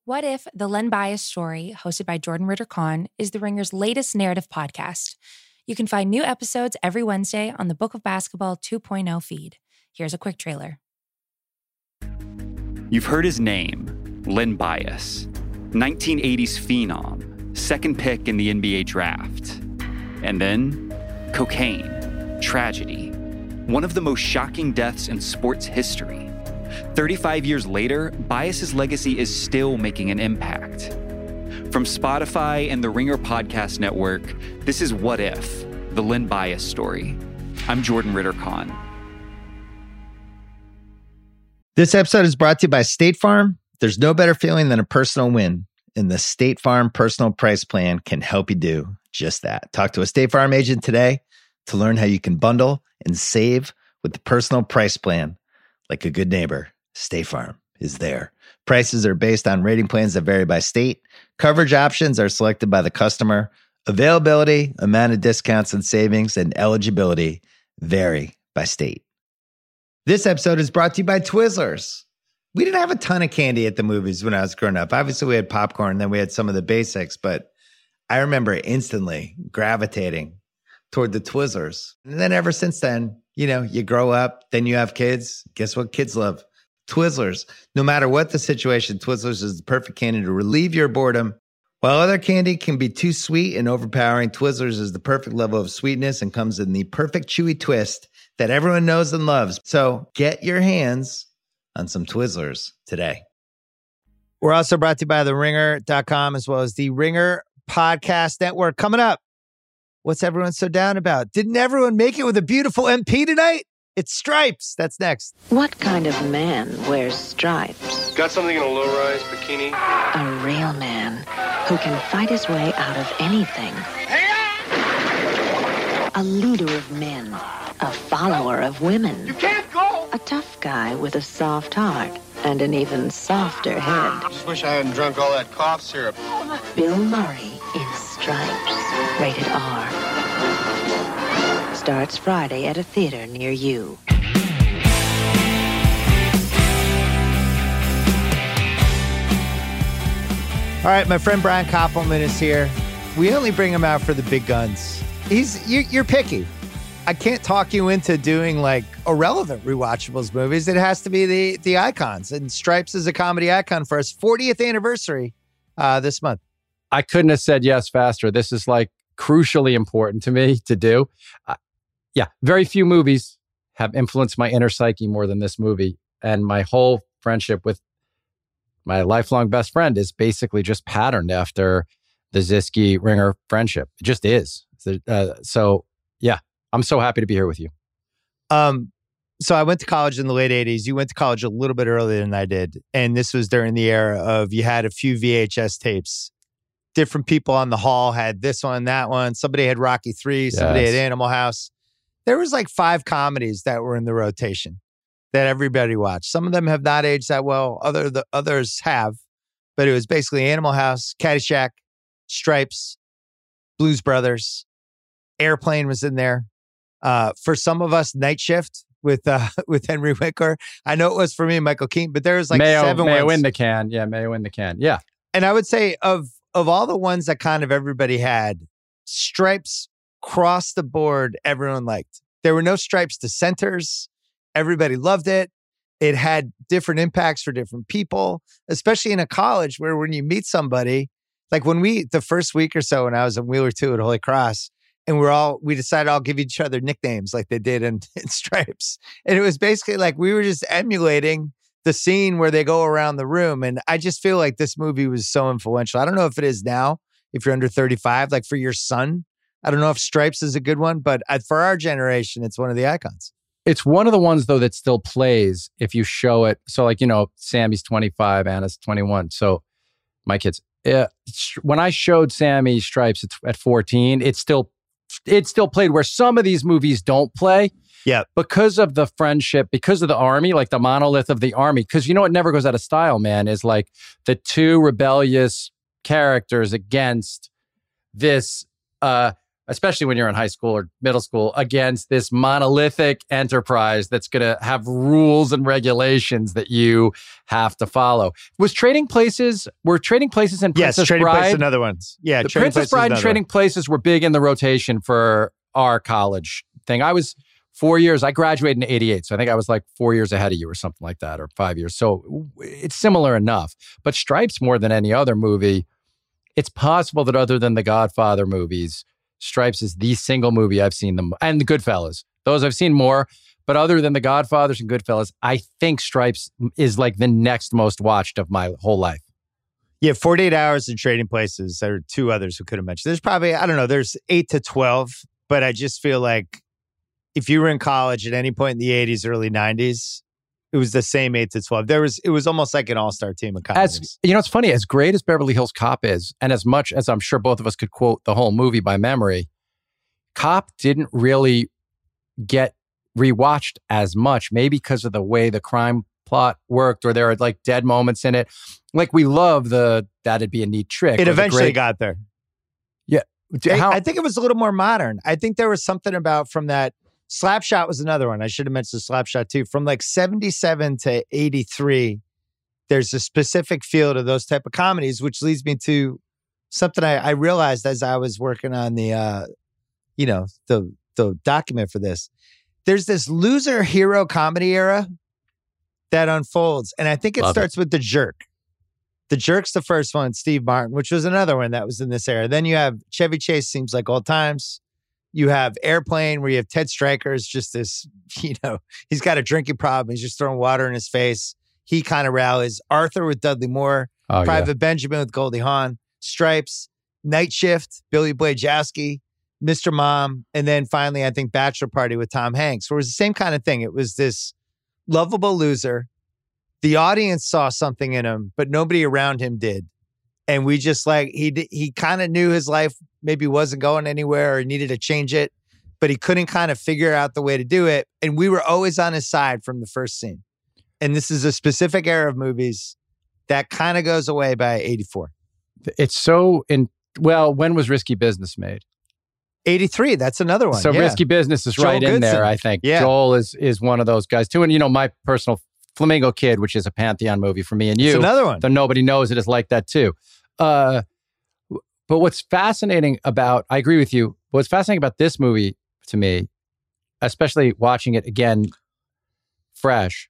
What If? The Len Bias Story, hosted by Jordan Ritter-Conn, is The Ringer's latest narrative podcast. You can find new episodes every Wednesday on the Book of Basketball 2.0 feed. Here's a quick trailer. You've heard his name, Len Bias, 1980s phenom, second pick in the NBA draft. And then, cocaine, tragedy, one of the most shocking deaths in sports history. 35 years later, Bias's legacy is still making an impact. From Spotify and the Ringer Podcast Network, this is What If? The Len Bias Story. I'm Jordan Ritter-Conn. This episode is brought to you by State Farm. There's no better feeling than a personal win, and the State Farm Personal Price Plan can help you do just that. Talk to a State Farm agent today to learn how you can bundle and save with the Personal Price Plan. Like a good neighbor, State Farm is there. Prices are based on rating plans that vary by state. Coverage options are selected by the customer. Availability, amount of discounts and savings, and eligibility vary by state. This episode is brought to you by Twizzlers. We didn't have a ton of candy at the movies when I was growing up. Obviously, we had popcorn, then we had some of the basics, but I remember instantly gravitating toward the Twizzlers. And then ever since then, you grow up, then you have kids. Guess what kids love? Twizzlers. No matter what the situation, Twizzlers is the perfect candy to relieve your boredom. While other candy can be too sweet and overpowering, Twizzlers is the perfect level of sweetness and comes in the perfect chewy twist that everyone knows and loves. So get your hands on some Twizzlers today. We're also brought to you by TheRinger.com as well as the Ringer Podcast Network. Coming up, what's everyone so down about? Didn't everyone make it with a beautiful MP tonight? It's Stripes. That's next. What kind of man wears stripes? Got something in a low-rise bikini? A real man who can fight his way out of anything. A leader of men. A follower of women. You can't go! A tough guy with a soft heart and an even softer head. Just wish I hadn't drunk all that cough syrup. Bill Murray in Stripes. Rated R. Starts Friday at a theater near you. All right, my friend Brian Koppelman is here. We only bring him out for the big guns. You're picky. I can't talk you into doing like irrelevant rewatchables movies. It has to be the icons. And Stripes is a comedy icon for us. 40th anniversary this month. I couldn't have said yes faster. This is like crucially important to me to do. Very few movies have influenced my inner psyche more than this movie. And my whole friendship with my lifelong best friend is basically just patterned after the Ziskey-Ringer friendship. It just is. I'm so happy to be here with you. So I went to college in the late 80s. You went to college a little bit earlier than I did. And this was during the era of you had a few VHS tapes. Different people on the hall had this one, that one. Somebody had Rocky III. Somebody had Animal House. There was like 5 comedies that were in the rotation that everybody watched. Some of them have not aged that well. Others have. But it was basically Animal House, Caddyshack, Stripes, Blues Brothers. Airplane was in there. For some of us, Night Shift with Henry Winkler. I know it was for me and Michael Keaton, but there was like Mayo, 7 ones. Mayo in the can. Yeah, Mayo in the can. Yeah. And I would say of all the ones that kind of everybody had, Stripes crossed the board, everyone liked. There were no Stripes dissenters. Everybody loved it. It had different impacts for different people, especially in a college where when you meet somebody, like the first week or so when I was in Wheeler 2 at Holy Cross, and we decided I'll give each other nicknames like they did in Stripes. And it was basically like we were just emulating the scene where they go around the room. And I just feel like this movie was so influential. I don't know if it is now, if you're under 35, like for your son. I don't know if Stripes is a good one, but for our generation, it's one of the icons. It's one of the ones, though, that still plays if you show it. So Sammy's 25, Anna's 21. So my kids, when I showed Sammy Stripes at 14, it still played where some of these movies don't play. Yeah. Because of the friendship, because of the army, like the monolith of the army. Because what never goes out of style, man, is like the 2 rebellious characters against this especially when you're in high school or middle school, against this monolithic enterprise that's going to have rules and regulations that you have to follow. Were Trading Places and Princess Yes, Trading Bride? Places another ones. Yeah, The Princess Bride and Trading Places were big in the rotation for our college thing. I was 4 years. I graduated in 88. So I think I was like 4 years ahead of you or something like that, or 5 years. So it's similar enough. But Stripes, more than any other movie, it's possible that other than the Godfather movies, Stripes is the single movie I've seen them, and the Goodfellas. Those I've seen more. But other than the Godfathers and Goodfellas, I think Stripes is like the next most watched of my whole life. Yeah, 48 Hours and Trading Places. There are two others who could have mentioned. There's probably, I don't know, there's 8 to 12. But I just feel like if you were in college at any point in the 80s, early 90s, it was the same 8 to 12. It was almost like an all-star team of comedies. It's funny, as great as Beverly Hills Cop is, and as much as I'm sure both of us could quote the whole movie by memory, Cop didn't really get rewatched as much, maybe because of the way the crime plot worked, or there are like dead moments in it. Like we love that'd be a neat trick. It eventually got there. Yeah. I think it was a little more modern. I think there was something about from that. Slapshot was another one. I should have mentioned Slapshot too. From like 77 to 83, there's a specific feel to those type of comedies, which leads me to something I realized as I was working on the document for this. There's this loser hero comedy era that unfolds. And I think it starts with The Jerk. The Jerk's the first one, Steve Martin, which was another one that was in this era. Then you have Chevy Chase, seems like old times. You have Airplane, where you have Ted Stryker's just this, he's got a drinking problem. He's just throwing water in his face. He kind of rallies. Arthur with Dudley Moore. Private Benjamin with Goldie Hawn. Stripes. Night Shift, Billy Blazkowski. Mr. Mom. And then finally, I think Bachelor Party with Tom Hanks, where it was the same kind of thing. It was this lovable loser. The audience saw something in him, but nobody around him did. And we just he kind of knew his life maybe wasn't going anywhere or needed to change it, but he couldn't kind of figure out the way to do it. And we were always on his side from the first scene. And this is a specific era of movies that kind of goes away by 84. It's so when was Risky Business made? 83. That's another one. So Risky Business is Joel right Goodson. in there, I think. Yeah. Joel is one of those guys too. And my personal Flamingo Kid, which is a Pantheon movie for me and you. It's another one. Though nobody knows it is like that too. But what's fascinating about, I agree with you, what's fascinating about this movie to me, especially watching it again fresh,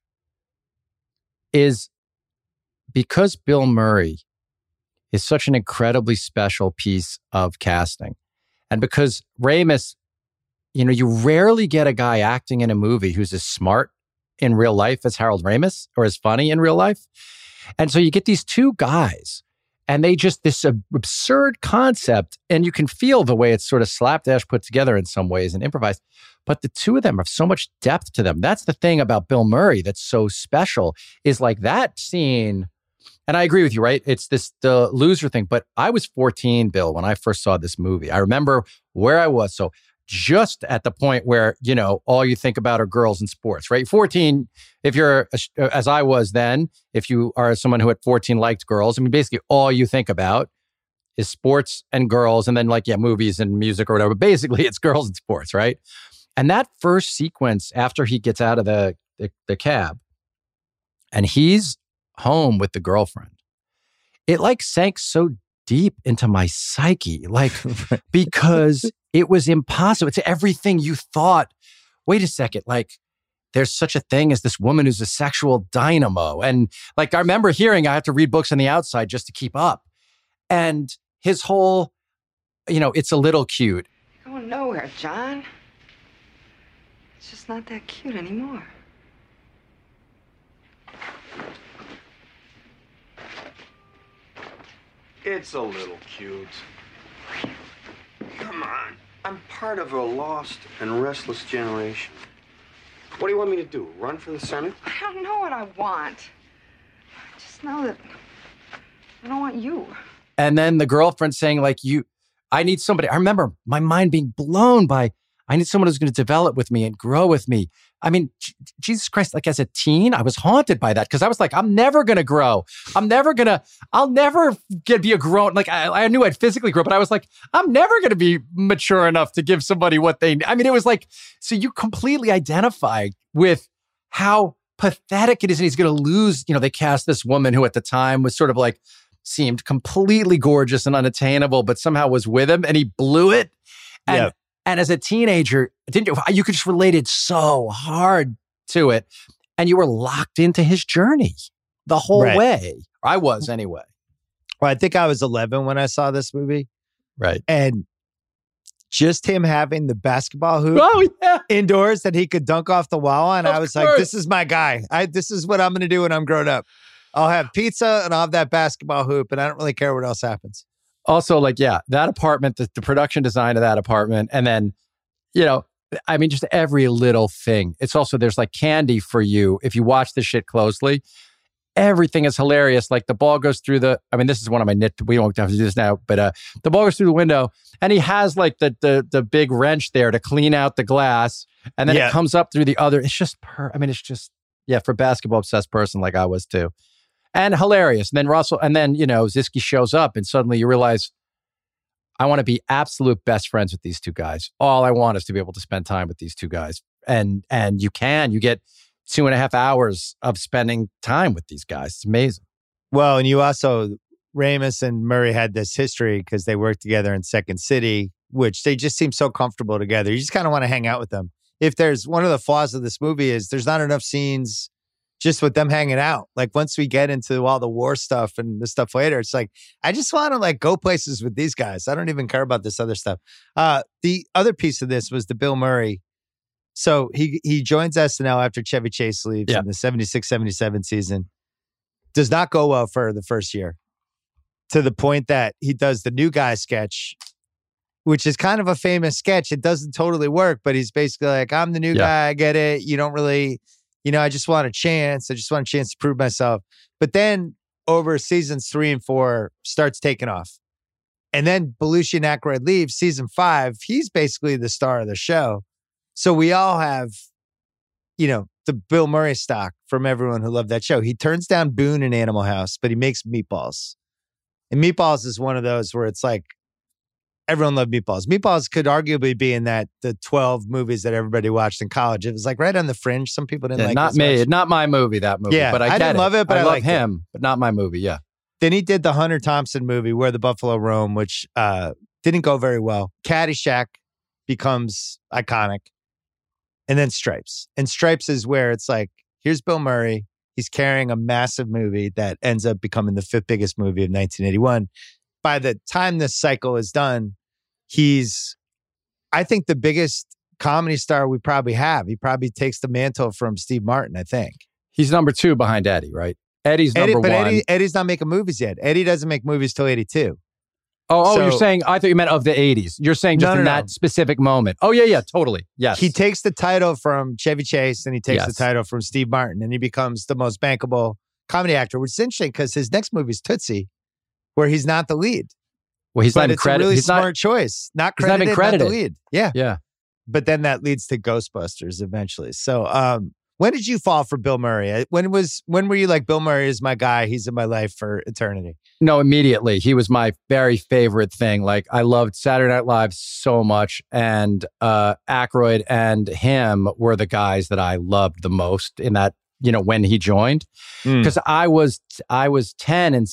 is because Bill Murray is such an incredibly special piece of casting. And because Ramis, you rarely get a guy acting in a movie who's as smart in real life as Harold Ramis or as funny in real life. And so you get these two guys and they just, this absurd concept, and you can feel the way it's sort of slapdash put together in some ways and improvised. But the two of them have so much depth to them. That's the thing about Bill Murray that's so special, is like that scene. And I agree with you, right? It's the loser thing. But I was 14, Bill, when I first saw this movie. I remember where I was. So just at the point where, all you think about are girls and sports, right? 14, if you're, as I was then, if you are someone who at 14 liked girls, basically all you think about is sports and girls, and then movies and music or whatever. Basically, it's girls and sports, right? And that first sequence after he gets out of the cab and he's home with the girlfriend, it sank so deep into my psyche, because it was impossible. It's everything you thought. Wait a second, there's such a thing as this woman who's a sexual dynamo. And I remember hearing I have to read books on the outside just to keep up. And his whole, it's a little cute. You're going nowhere, John. It's just not that cute anymore. It's a little cute. Come on. I'm part of a lost and restless generation. What do you want me to do? Run for the Senate? I don't know what I want. I just know that I don't want you. And then the girlfriend saying I need somebody. I remember my mind being blown by, I need someone who's going to develop with me and grow with me. I mean, Jesus Christ, like as a teen, I was haunted by that because I was like, I'm never going to grow. I'll never be a grown, like I knew I'd physically grow, but I was like, I'm never going to be mature enough to give somebody what they need. I mean, it was like, so you completely identify with how pathetic it is. And he's going to lose, they cast this woman who at the time was sort of like, seemed completely gorgeous and unattainable, but somehow was with him and he blew it. And as a teenager, you could just relate it so hard to it. And you were locked into his journey the whole way. I was anyway. Well, I think I was 11 when I saw this movie. Right. And just him having the basketball hoop indoors that he could dunk off the wall on. I was like, this is my guy. This is what I'm going to do when I'm grown up. I'll have pizza and I'll have that basketball hoop and I don't really care what else happens. Also, that apartment, the production design of that apartment, and then, just every little thing. It's also, there's like candy for you if you watch this shit closely. Everything is hilarious. Like the ball goes through this is one of my we don't have to do this now, but the ball goes through the window and he has like the big wrench there to clean out the glass. And then it comes up through the other. It's just, for a basketball obsessed person like I was too. And hilarious. And then Ziske shows up and suddenly you realize, I want to be absolute best friends with these two guys. All I want is to be able to spend time with these two guys. And you get 2.5 hours of spending time with these guys. It's amazing. Well, and you also, Ramis and Murray had this history because they worked together in Second City, which they just seem so comfortable together. You just kind of want to hang out with them. If there's one of the flaws of this movie is there's not enough scenes just with them hanging out. Like once we get into all the war stuff and the stuff later, it's like, I just want to like go places with these guys. I don't even care about this other stuff. The other piece of this was the Bill Murray. So he joins SNL after Chevy Chase leaves in the 76-77 season. Does not go well for the first year to the point that he does the New Guy sketch, which is kind of a famous sketch. It doesn't totally work, but he's basically like, I'm the new guy. I get it. You don't really... I just want a chance. I just want a chance to prove myself. But then over seasons 3 and 4 starts taking off. And then Belushi and Aykroyd leave. Season 5, he's basically the star of the show. So we all have, the Bill Murray stock from everyone who loved that show. He turns down Boone and Animal House, but he makes Meatballs. And Meatballs is one of those where it's like, everyone loved Meatballs. Meatballs could arguably be in the 12 movies that everybody watched in college. It was like right on the fringe. Some people didn't like it. Not me. Much. Not my movie, that movie. Yeah, but I didn't love it, but I love liked him, but not my movie. Yeah. Then he did the Hunter Thompson movie, Where the Buffalo Roam, which didn't go very well. Caddyshack becomes iconic. And then Stripes. And Stripes is where it's like, here's Bill Murray. He's carrying a massive movie that ends up becoming the 5th biggest movie of 1981. By the time this cycle is done, he's, I think, the biggest comedy star we probably have. He probably takes the mantle from Steve Martin, I think. He's number 2 behind Eddie, right? Eddie's number 1. Eddie's not making movies yet. Eddie doesn't make movies till 82. So, you're saying, I thought you meant of the 80s. You're saying just in that specific moment. Oh, yeah, totally. Yes. He takes the title from Chevy Chase and he takes the title from Steve Martin and he becomes the most bankable comedy actor, which is interesting because his next movie is Tootsie, where he's not the lead. Well, he's not even credited. It's a really smart choice. Not credited, not credited. Not the lead. Yeah. But then that leads to Ghostbusters eventually. So when did you fall for Bill Murray? When were you like, Bill Murray is my guy. He's in my life for eternity? No, immediately. He was my very favorite thing. Like I loved Saturday Night Live so much. And Aykroyd and him were the guys that I loved the most in that, when he joined. Because I was 10 in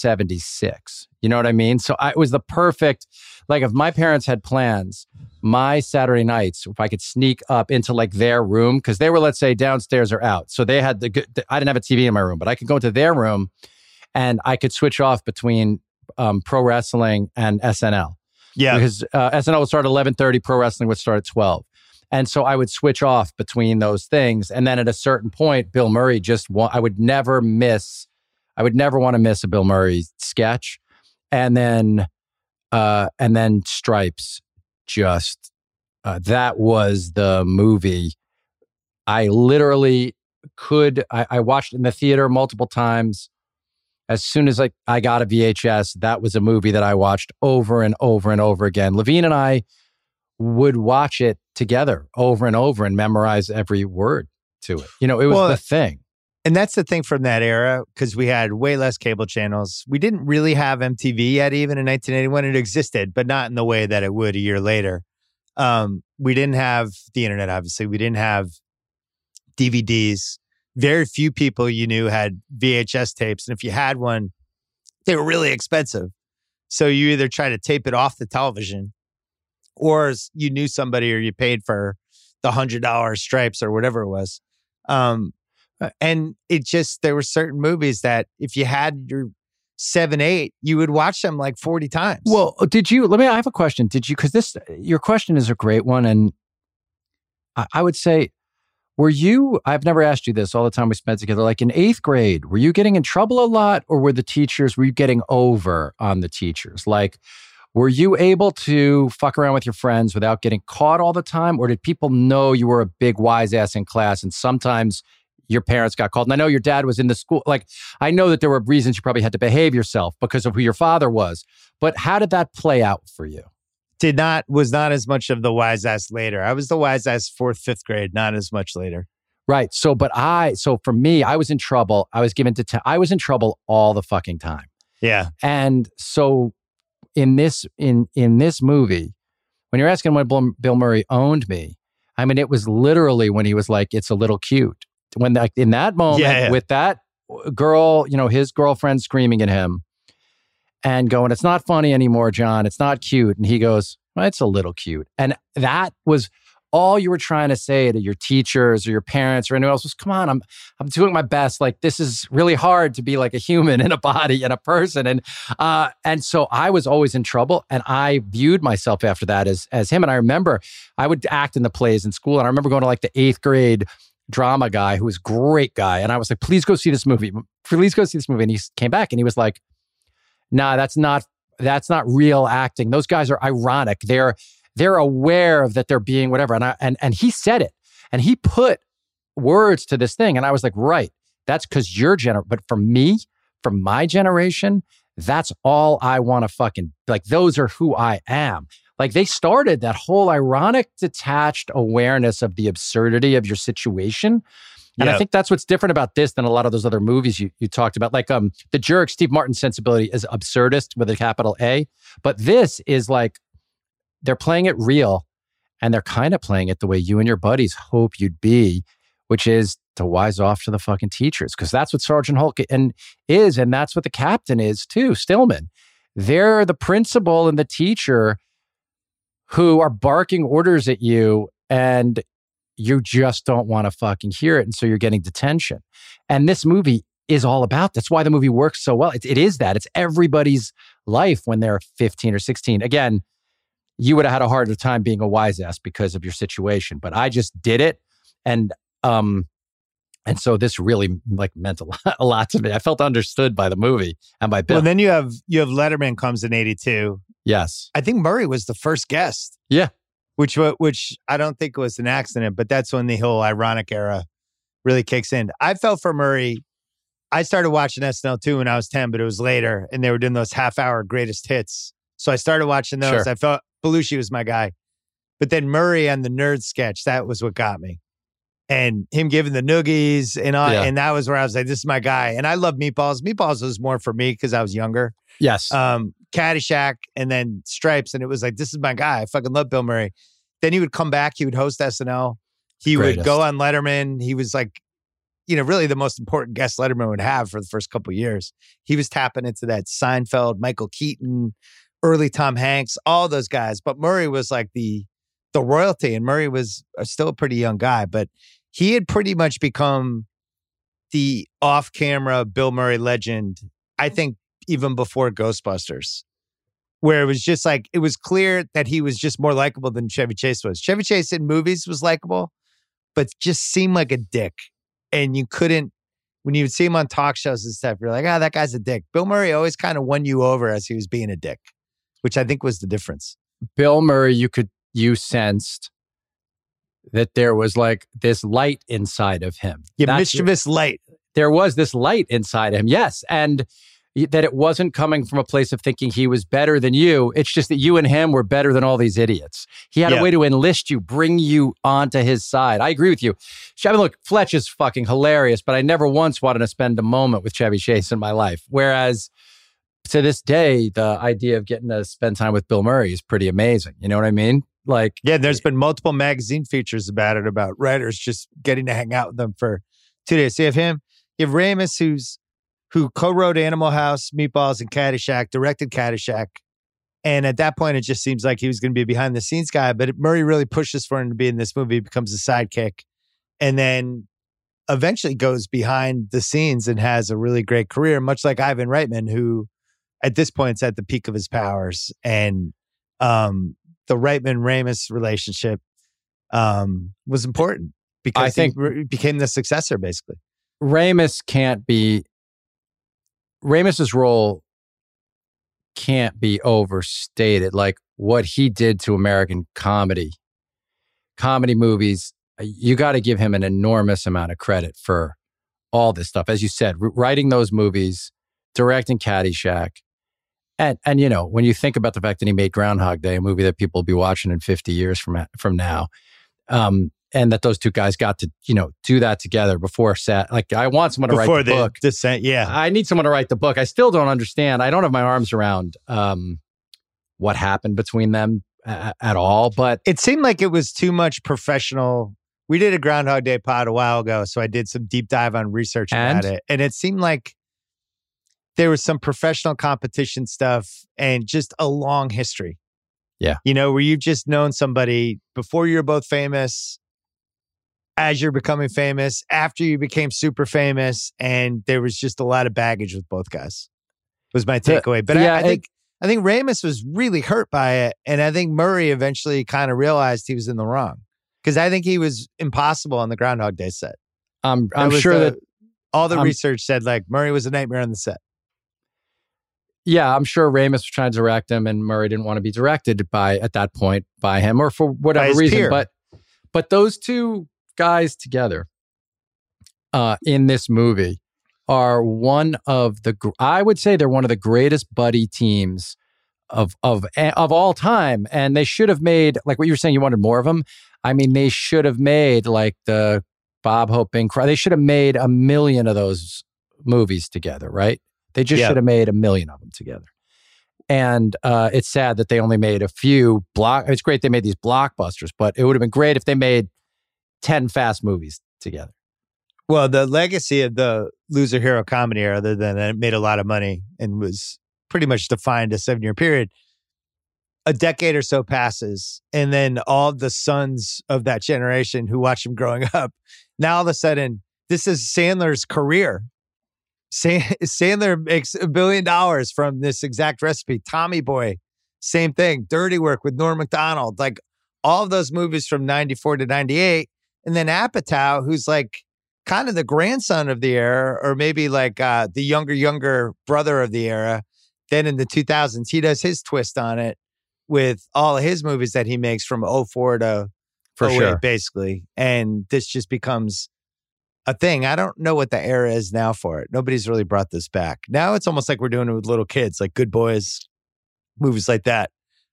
76. You know what I mean? So it was the perfect, like if my parents had plans, my Saturday nights, if I could sneak up into like their room, because they were, let's say, downstairs or out. So they had I didn't have a TV in my room, but I could go into their room and I could switch off between pro wrestling and SNL. Yeah. Because SNL would start at 11:30, pro wrestling would start at 12. And so I would switch off between those things. And then at a certain point, Bill Murray I would never want to miss a Bill Murray sketch. And then Stripes, that was the movie. I literally I watched it in the theater multiple times. As soon as I got a VHS, that was a movie that I watched over and over and over again. Levine and I would watch it together over and over and memorize every word to it. You know, it was the thing. And that's the thing from that era, because we had way less cable channels. We didn't really have MTV yet, even in 1981. It existed, but not in the way that it would a year later. We didn't have the internet, obviously. We didn't have DVDs. Very few people you knew had VHS tapes. And if you had one, they were really expensive. So you either try to tape it off the television, or you knew somebody, or you paid for the $100 stripes or whatever it was. And it just, there were certain movies that if you had your 7, 8, you would watch them like 40 times. Well, I have a question. Did you, because your question is a great one. And I would say, I've never asked you this all the time we spent together, like in 8th grade, were you getting in trouble a lot, or were you getting over on the teachers? Like, were you able to fuck around with your friends without getting caught all the time? Or did people know you were a big wise ass in class and sometimes your parents got called? And I know your dad was in the school. Like, I know that there were reasons you probably had to behave yourself because of who your father was. But how did that play out for you? Was not as much of the wise ass later. I was the wise ass 4th, 5th grade, not as much later. Right. So for me, I was in trouble. I was in trouble all the fucking time. Yeah. And so in this movie, when you're asking when Bill Murray owned me, I mean, it was literally when he was like, "It's a little cute." When in that moment with that girl, you know, his girlfriend screaming at him and going, "It's not funny anymore, John. It's not cute." And he goes, "Well, it's a little cute." And that was all you were trying to say to your teachers or your parents or anyone else was, "Come on, I'm doing my best. Like, this is really hard to be like a human in a body and a person." And so I was always in trouble, and I viewed myself after that as him. And I remember I would act in the plays in school, and I remember going to like the 8th grade drama guy who was a great guy. And I was like, "Please go see this movie. Please go see this movie." And he came back and he was like, "Nah, that's not real acting. Those guys are ironic. They're aware of that they're being whatever." And he said it, and he put words to this thing. And I was like, right, that's because but for me, from my generation, that's all I want to fucking, like, those are who I am. Like, they started that whole ironic, detached awareness of the absurdity of your situation. And I think that's what's different about this than a lot of those other movies you talked about. Like The Jerk, Steve Martin's sensibility is absurdist with a capital A. But this is like, they're playing it real, and they're kind of playing it the way you and your buddies hope you'd be, which is to wise off to the fucking teachers. Because that's what Sergeant Hulk is, and that's what the captain is too, Stillman. They're the principal and the teacher who are barking orders at you, and you just don't want to fucking hear it. And so you're getting detention. And this movie is all about, that's why the movie works so well. It is that. It's everybody's life when they're 15 or 16. Again, you would have had a harder time being a wise ass because of your situation, but I just did it. And so this really like meant a lot to me. I felt understood by the movie and by Bill. Well, then you have Letterman comes in 82. Yes. I think Murray was the first guest. Yeah. Which I don't think was an accident, but that's when the whole ironic era really kicks in. I felt for Murray. I started watching SNL too when I was 10, but it was later, and they were doing those half-hour greatest hits. So I started watching those. Sure. I felt Belushi was my guy. But then Murray and the nerd sketch, that was what got me. And him giving the noogies and all, and that was where I was like, this is my guy. And I love Meatballs. Meatballs was more for me because I was younger. Yes. Caddyshack and then Stripes. And it was like, this is my guy. I fucking love Bill Murray. Then he would come back. He would host SNL. He would go on Letterman. He was like, really the most important guest Letterman would have for the first couple of years. He was tapping into that Seinfeld, Michael Keaton, early Tom Hanks, all those guys. But Murray was like the royalty. And Murray was still a pretty young guy, but he had pretty much become the off-camera Bill Murray legend, I think, even before Ghostbusters, where it was just like, it was clear that he was just more likable than Chevy Chase was. Chevy Chase in movies was likable, but just seemed like a dick. And you couldn't, when you would see him on talk shows and stuff, you're like, that guy's a dick. Bill Murray always kind of won you over as he was being a dick, which I think was the difference. Bill Murray, you sensed that there was like this light inside of him. Yeah, mischievous light. There was this light inside him. Yes. And, that it wasn't coming from a place of thinking he was better than you. It's just that you and him were better than all these idiots. He had a way to enlist you, bring you onto his side. I agree with you. I mean, look, Fletch is fucking hilarious, but I never once wanted to spend a moment with Chevy Chase in my life. Whereas to this day, the idea of getting to spend time with Bill Murray is pretty amazing. You know what I mean? Like, yeah, there's been multiple magazine features about it, about writers just getting to hang out with them for 2 days. So you have him, you have Ramis, who co-wrote Animal House, Meatballs, and Caddyshack, directed Caddyshack. And at that point, it just seems like he was going to be a behind-the-scenes guy. But Murray really pushes for him to be in this movie, becomes a sidekick, and then eventually goes behind the scenes and has a really great career, much like Ivan Reitman, who at this point is at the peak of his powers. And the Reitman-Ramis relationship was important because I think he became the successor, basically. Ramis's role can't be overstated. Like what he did to American comedy movies, you got to give him an enormous amount of credit for all this stuff. As you said, writing those movies, directing Caddyshack. And you know, when you think about the fact that he made Groundhog Day, a movie that people will be watching in 50 years from now, and that those two guys got to, you know, do that together before set. Like, I want someone to write the book. Descent, yeah. I need someone to write the book. I still don't understand. I don't have my arms around what happened between them at all. But it seemed like it was too much professional. We did a Groundhog Day pod a while ago, so I did some deep dive on research about it. And it seemed like there was some professional competition stuff and just a long history. Yeah. You know, where you've just known somebody before you're both famous, as you're becoming famous, after you became super famous, and there was just a lot of baggage with both guys. Was my takeaway. But yeah, I think Ramis was really hurt by it, and I think Murray eventually kind of realized he was in the wrong, because I think he was impossible on the Groundhog Day set. I'm sure that all the research said like Murray was a nightmare on the set. Yeah, I'm sure Ramis was trying to direct him, and Murray didn't want to be directed at that point by him, or for whatever reason. Peer. But those two guys together in this movie are I would say they're one of the greatest buddy teams of all time. And they should have made, like what you were saying, you wanted more of them. I mean, they should have made like the Bob Hope Bing Crosby. They should have made 1 million of those movies together, right? They just should have made 1 million of them together. And it's sad that they only made a few it's great they made these blockbusters, but it would have been great if they made 10 fast movies together. Well, the legacy of the loser hero comedy era, other than that it made a lot of money and was pretty much defined a 7-year period, a decade or so passes, and then all the sons of that generation who watched him growing up, now all of a sudden, this is Sandler's career. Sandler makes $1 billion from this exact recipe. Tommy Boy, same thing. Dirty Work with Norm Macdonald, like all of those movies from 94 to 98. And then Apatow, who's like kind of the grandson of the era, or maybe like the younger brother of the era. Then in the 2000s, he does his twist on it with all of his movies that he makes from 04 to 08, basically. And this just becomes a thing. I don't know what the era is now for it. Nobody's really brought this back. Now it's almost like we're doing it with little kids, like Good Boys, movies like that.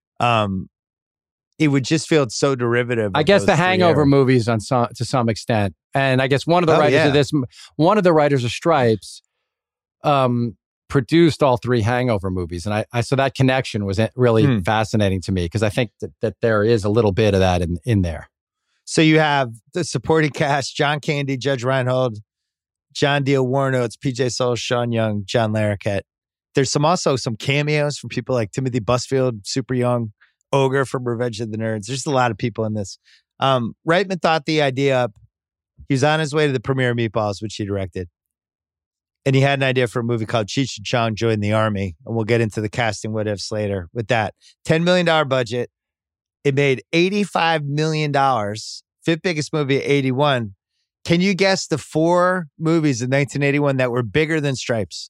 It would just feel so derivative. I guess the Hangover movies to some extent. And I guess one of the writers of Stripes produced all 3 Hangover movies. And I so that connection was really fascinating to me, because I think that there is a little bit of that in there. So you have the supporting cast: John Candy, Judge Reinhold, John Deal Warnotes, PJ Soles, Sean Young, John Larroquette. There's also some cameos from people like Timothy Busfield, super young, Ogre from Revenge of the Nerds. There's a lot of people in this. Reitman thought the idea up. He was on his way to the premiere of Meatballs, which he directed. And he had an idea for a movie called Cheech and Chong Join the Army. And we'll get into the casting what ifs later with that. $10 million budget. It made $85 million. 5th biggest movie at 81. Can you guess the 4 movies in 1981 that were bigger than Stripes?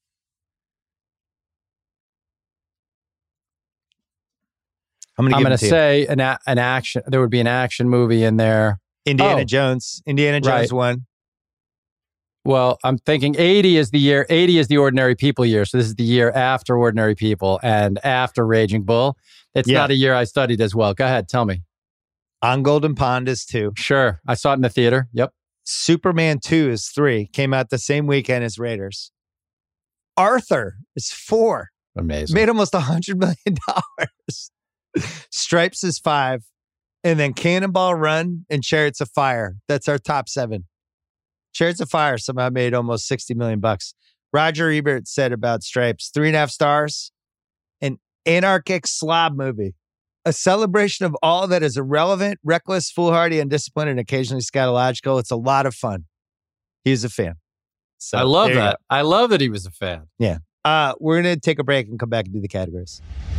I'm going to say an action. There would be an action movie in there. Indiana Jones. Indiana Jones 1. Well, I'm thinking 80 is the year. 80 is the Ordinary People year. So this is the year after Ordinary People and after Raging Bull. It's not a year I studied as well. Go ahead, tell me. On Golden Pond is 2. Sure, I saw it in the theater. Yep. Superman 2 is 3. Came out the same weekend as Raiders. Arthur is 4. Amazing. Made almost $100 million. Stripes is 5. And then Cannonball Run and Chariots of Fire. That's our top 7. Chariots of Fire somehow made almost $60 million. Roger Ebert said about Stripes, 3.5 stars, an anarchic slob movie, a celebration of all that is irrelevant, reckless, foolhardy, undisciplined, and occasionally scatological. It's a lot of fun. He's a fan. So I love that. I love that he was a fan. Yeah. We're going to take a break and come back and do the categories.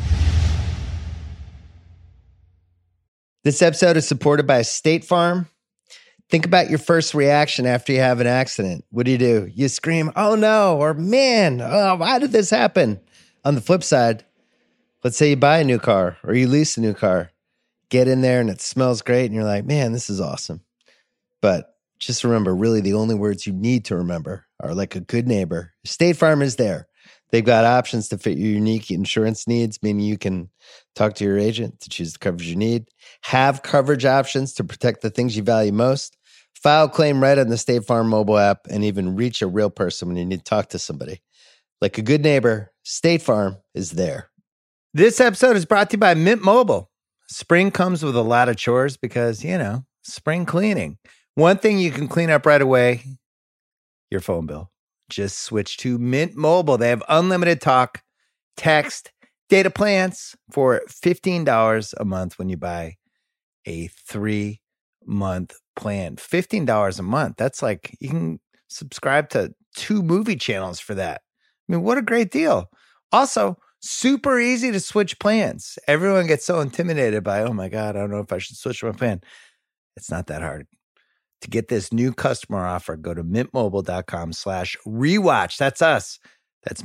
This episode is supported by State Farm. Think about your first reaction after you have an accident. What do? You scream, oh no, or man, oh, why did this happen? On the flip side, let's say you buy a new car or you lease a new car. Get in there and it smells great and you're like, man, this is awesome. But just remember, really the only words you need to remember are like a good neighbor. State Farm is there. They've got options to fit your unique insurance needs, meaning you can talk to your agent to choose the coverage you need, have coverage options to protect the things you value most, file a claim right on the State Farm mobile app, and even reach a real person when you need to talk to somebody. Like a good neighbor, State Farm is there. This episode is brought to you by Mint Mobile. Spring comes with a lot of chores because, spring cleaning. One thing you can clean up right away, your phone bill. Just switch to Mint Mobile. They have unlimited talk, text, data plans for $15 a month when you buy a 3-month plan. $15 a month. That's like you can subscribe to 2 movie channels for that. I mean, what a great deal. Also, super easy to switch plans. Everyone gets so intimidated by, oh my God, I don't know if I should switch my plan. It's not that hard. To get this new customer offer, go to mintmobile.com/rewatch. That's us. That's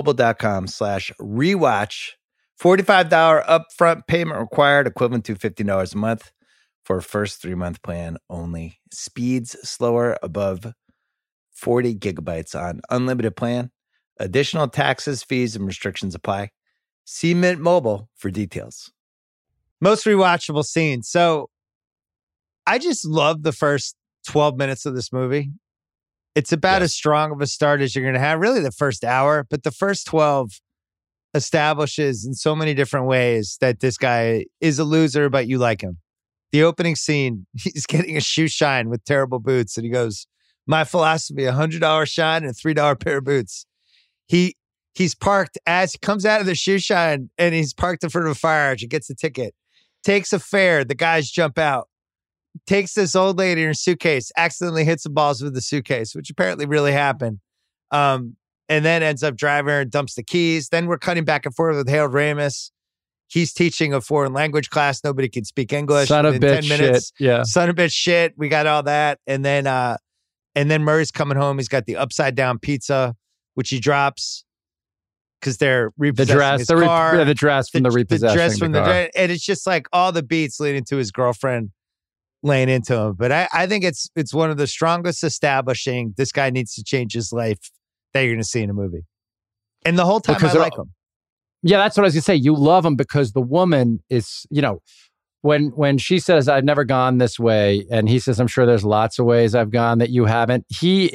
mintmobile.com/rewatch. $45 upfront payment required, equivalent to $15 a month for a first 3-month plan only. Speeds slower above 40 gigabytes on unlimited plan. Additional taxes, fees, and restrictions apply. See Mint Mobile for details. Most rewatchable scenes. So I just love the first 12 minutes of this movie. It's about as strong of a start as you're going to have, really the first hour, but the first 12 establishes in so many different ways that this guy is a loser, but you like him. The opening scene, he's getting a shoe shine with terrible boots, and he goes, my philosophy, $100 shine and a $3 pair of boots. He's parked as he comes out of the shoe shine, and he's parked in front of a fire hydrant, gets a ticket, takes a fare, the guys jump out, takes this old lady in her suitcase, accidentally hits the balls with the suitcase, which apparently really happened. And then ends up driving her and dumps the keys. Then we're cutting back and forth with Harold Ramis. He's teaching a foreign language class. Nobody can speak English. Son of bitch 10 minutes. Shit. Yeah. Son of bitch shit. We got all that. And then Murray's coming home. He's got the upside down pizza, which he drops because they're repossessing his car. The dress from the repossessing. The dress from the car. And it's just like all the beats leading to his girlfriend laying into him. But I think it's one of the strongest establishing this guy needs to change his life that you're going to see in a movie. And the whole time I like him. Yeah, that's what I was going to say. You love him because the woman is, when she says, I've never gone this way, and he says, I'm sure there's lots of ways I've gone that you haven't.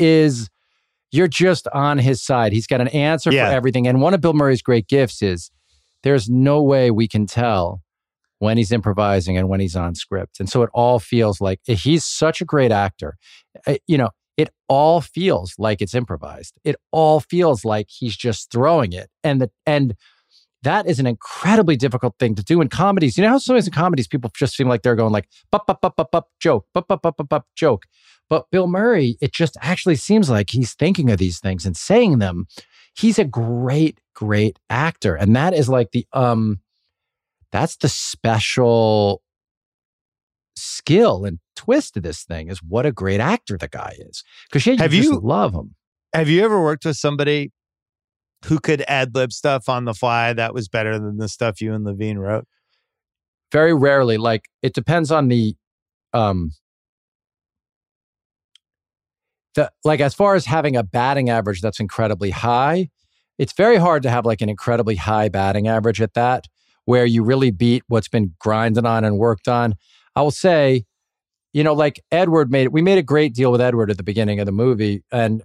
You're just on his side. He's got an answer for everything. And one of Bill Murray's great gifts is there's no way we can tell when he's improvising and when he's on script. And so it all feels like he's such a great actor. It all feels like it's improvised. It all feels like he's just throwing it. And that is an incredibly difficult thing to do in comedies. You know how sometimes in comedies people just seem like they're going like, bup, bup, bup, bup, bup, joke, bup, bup, bup, bup, bup, joke. But Bill Murray, it just actually seems like he's thinking of these things and saying them. He's a great, great actor. And that is like that's the special skill and twist to this thing is what a great actor the guy is. Because you just love him. Have you ever worked with somebody who could ad-lib stuff on the fly that was better than the stuff you and Levine wrote? Very rarely. Like, it depends on the like as far as having a batting average that's incredibly high, it's very hard to have like an incredibly high batting average at that, where you really beat what's been grinded on and worked on. I will say, you know, like we made a great deal with Edward at the beginning of the movie. And,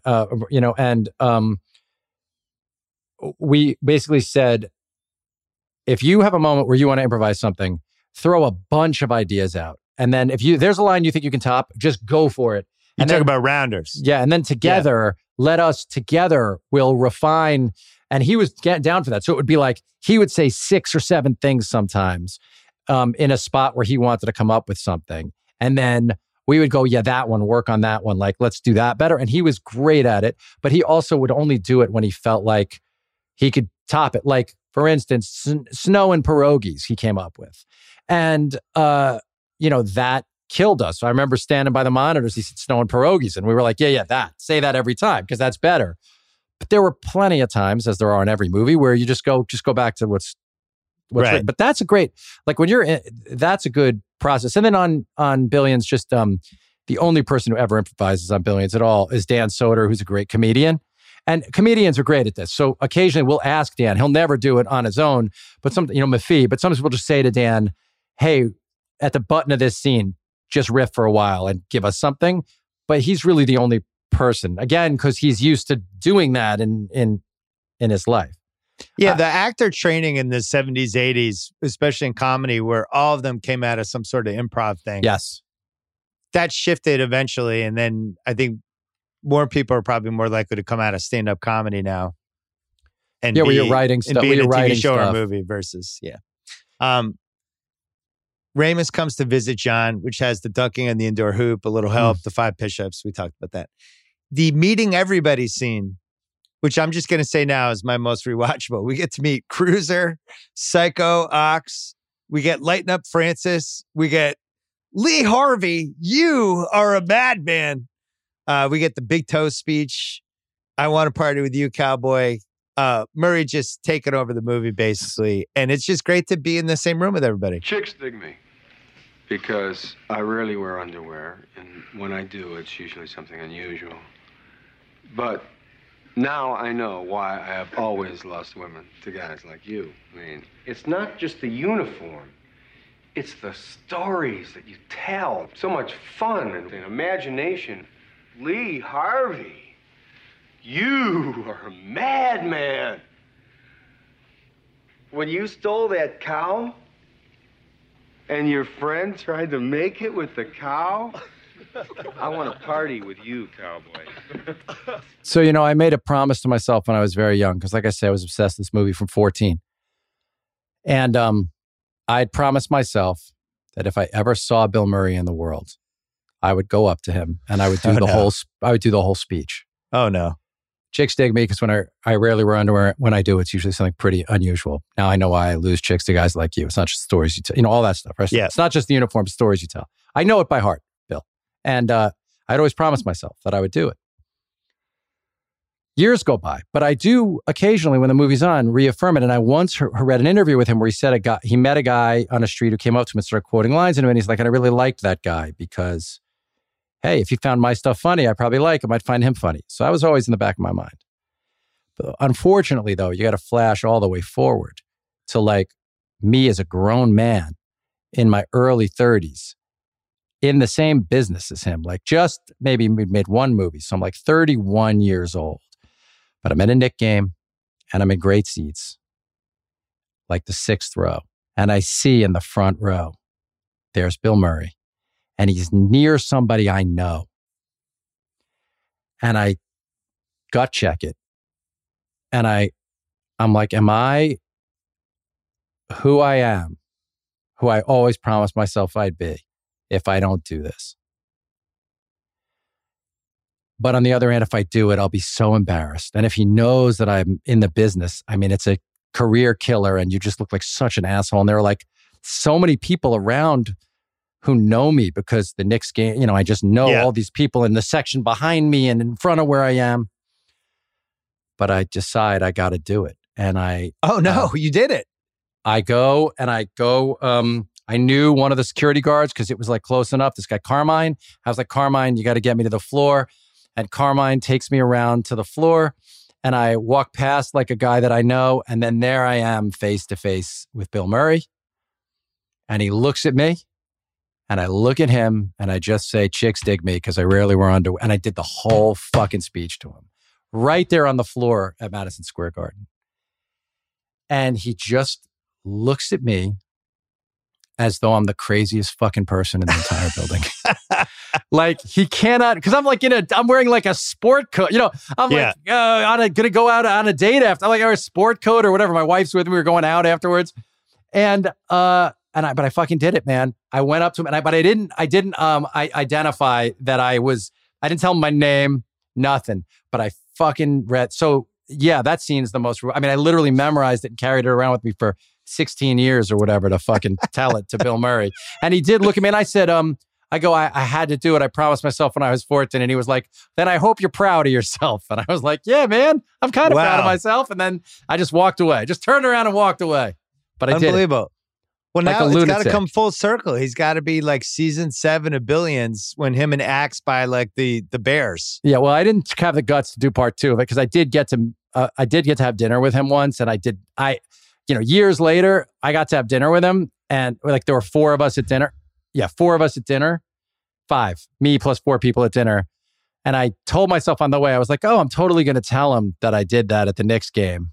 we basically said, if you have a moment where you want to improvise something, throw a bunch of ideas out. And then there's a line you think you can top, just go for it. You talk about rounders. Yeah. And then together, we'll refine. And he was down for that. So it would be like, he would say 6 or 7 things sometimes in a spot where he wanted to come up with something. And then we would go, yeah, that one, work on that one. Like, let's do that better. And he was great at it. But he also would only do it when he felt like he could top it. Like, for instance, Snow and Pierogies he came up with. And, that killed us. So I remember standing by the monitors, he said Snow and Pierogies. And we were like, yeah, say that every time because that's better. But there were plenty of times, as there are in every movie, where you just go back to what's right. Written. But that's a great, like when that's a good process. And then on Billions, just the only person who ever improvises on Billions at all is Dan Soder, who's a great comedian. And comedians are great at this. So occasionally we'll ask Dan, he'll never do it on his own, but Maffei, but sometimes we'll just say to Dan, hey, at the button of this scene, just riff for a while and give us something. But he's really the only person, again, because he's used to doing that in his life. Yeah, the actor training in the 70s, 80s, especially in comedy, where all of them came out of some sort of improv thing. Yes. That shifted eventually. And then I think more people are probably more likely to come out of stand-up comedy now. And where you're writing stuff. And be in a TV show stuff. or movie versus, Ramus comes to visit John, which has the dunking on the indoor hoop, a little help, the 5 push-ups. We talked about that. The meeting everybody scene, which I'm just going to say now is my most rewatchable. We get to meet Cruiser, Psycho, Ox. We get Lighten Up Francis. We get Lee Harvey. You are a madman. We get the Big Toe speech. I want to party with you, cowboy. Murray just taking over the movie, basically. And it's just great to be in the same room with everybody. Chicks dig me because I rarely wear underwear. And when I do, it's usually something unusual. But now I know why I have always lost women to guys like you. I mean, it's not just the uniform. It's the stories that you tell. So much fun and imagination. Lee Harvey, you are a madman. When you stole that cow and your friend tried to make it with the cow, I want to party with you, cowboy. So, I made a promise to myself when I was very young, because like I said, I was obsessed with this movie from 14. And I'd promised myself that if I ever saw Bill Murray in the world, I would go up to him and I would do I would do the whole speech. Oh no. Chicks dig me because when I rarely wear underwear. When I do, it's usually something pretty unusual. Now I know why I lose chicks to guys like you. It's not just stories you tell, all that stuff. Right? Yeah. It's not just the uniform, stories you tell. I know it by heart, Bill. And I'd always promised myself that I would do it. Years go by, but I do occasionally, when the movie's on, reaffirm it. And I once read an interview with him where he said he met a guy on a street who came up to him and started quoting lines in him. And he's like, and I really liked that guy because, hey, if he found my stuff funny, I probably like him. I'd find him funny. So I was always in the back of my mind. But unfortunately, though, you got to flash all the way forward to like me as a grown man in my early 30s in the same business as him. Like just maybe we'd made one movie. So I'm like 31 years old. But I'm at a Knick game and I'm in great seats, like the 6th row. And I see in the front row, there's Bill Murray. And he's near somebody I know. And I gut check it. And I'm like, am I who I am, who I always promised myself I'd be if I don't do this? But on the other hand, if I do it, I'll be so embarrassed. And if he knows that I'm in the business, I mean, it's a career killer and you just look like such an asshole. And there are like so many people around who know me because the Knicks game, I just know all these people in the section behind me and in front of where I am. But I decide I got to do it. And you did it. I go. I knew one of the security guards because it was like close enough. This guy, Carmine. I was like, Carmine, you got to get me to the floor. And Carmine takes me around to the floor, and I walk past like a guy that I know. And then there I am face to face with Bill Murray. And he looks at me, and I look at him, and I just say, chicks dig me because I rarely wear underwear. And I did the whole fucking speech to him right there on the floor at Madison Square Garden. And he just looks at me as though I'm the craziest fucking person in the entire building. Like he cannot, because I'm like I'm wearing like a sport coat. I'm like gonna go out on a date after. I'm like a sport coat or whatever. My wife's with me. We're going out afterwards, but I fucking did it, man. I went up to him, but I didn't identify that I didn't tell him my name, nothing. But I fucking read. So yeah, that scene's the most. I mean, I literally memorized it and carried it around with me for 16 years or whatever to fucking tell it to Bill Murray. And he did look at me, and I said, I had to do it. I promised myself when I was 14. And he was like, then I hope you're proud of yourself. And I was like, yeah, man, I'm kind of proud of myself. And then I just walked away, just turned around and walked away. But I did. Unbelievable. Well, like now it's got to come full circle. He's got to be like season 7 of Billions when him and Axe buy like the Bears. Yeah, well, I didn't have the guts to do part 2 of it because I did get to have dinner with him once, and years later, I got to have dinner with him, and like there were 4 of us at dinner. Yeah, 4 of us at dinner. 5, me plus 4 people at dinner. And I told myself on the way, I was like, oh, I'm totally going to tell him that I did that at the Knicks game.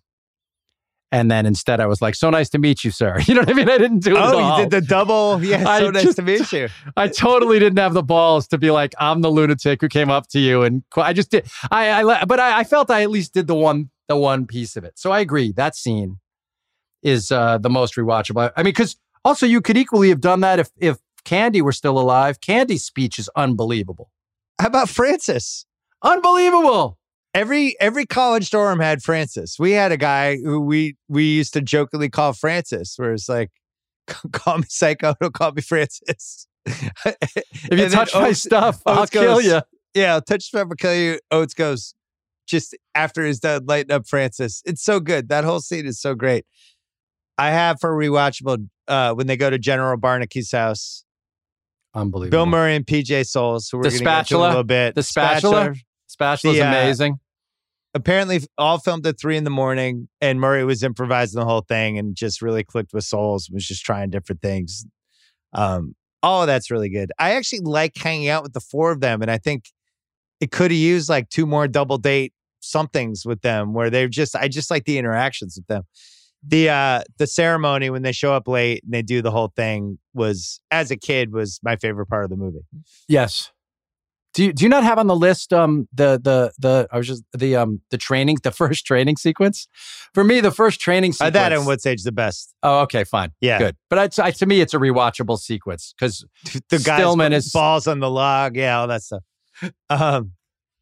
And then instead I was like, so nice to meet you, sir. You know what I mean? I didn't do it at all. Oh, you did the double? Yeah, nice to meet you. I totally didn't have the balls to be like, I'm the lunatic who came up to you. And I just did. But I felt I at least did the one piece of it. So I agree. That scene is the most rewatchable. I mean, because also you could equally have done that if Candy were still alive. Candy's speech is unbelievable. How about Francis? Unbelievable. Every college dorm had Francis. We had a guy who we used to jokingly call Francis, where it's like, call me psycho, don't call me Francis. If you touch my stuff, I'll kill you. Yeah, I'll touch stuff, I'll kill you. Oates goes, just after he's done lighting up Francis. It's so good. That whole scene is so great. I have for rewatchable when they go to General Barnaky's house. Unbelievable. Bill Murray and PJ Souls, who we're going to get to a little bit. The spatula is amazing. Apparently all filmed at 3 a.m, and Murray was improvising the whole thing and just really clicked with Souls, was just trying different things. All of that's really good. I actually like hanging out with the 4 of them, and I think it could have used like 2 more double date somethings with them where I just like the interactions with them. The ceremony when they show up late and they do the whole thing was, as a kid, was my favorite part of the movie. Yes. Do you not have on the list the training, the first training sequence? For me, the first training sequence. That and What's Age the Best. Oh, okay, fine. Yeah. Good. But to me, it's a rewatchable sequence because the guy's balls on the log. Yeah, all that stuff. And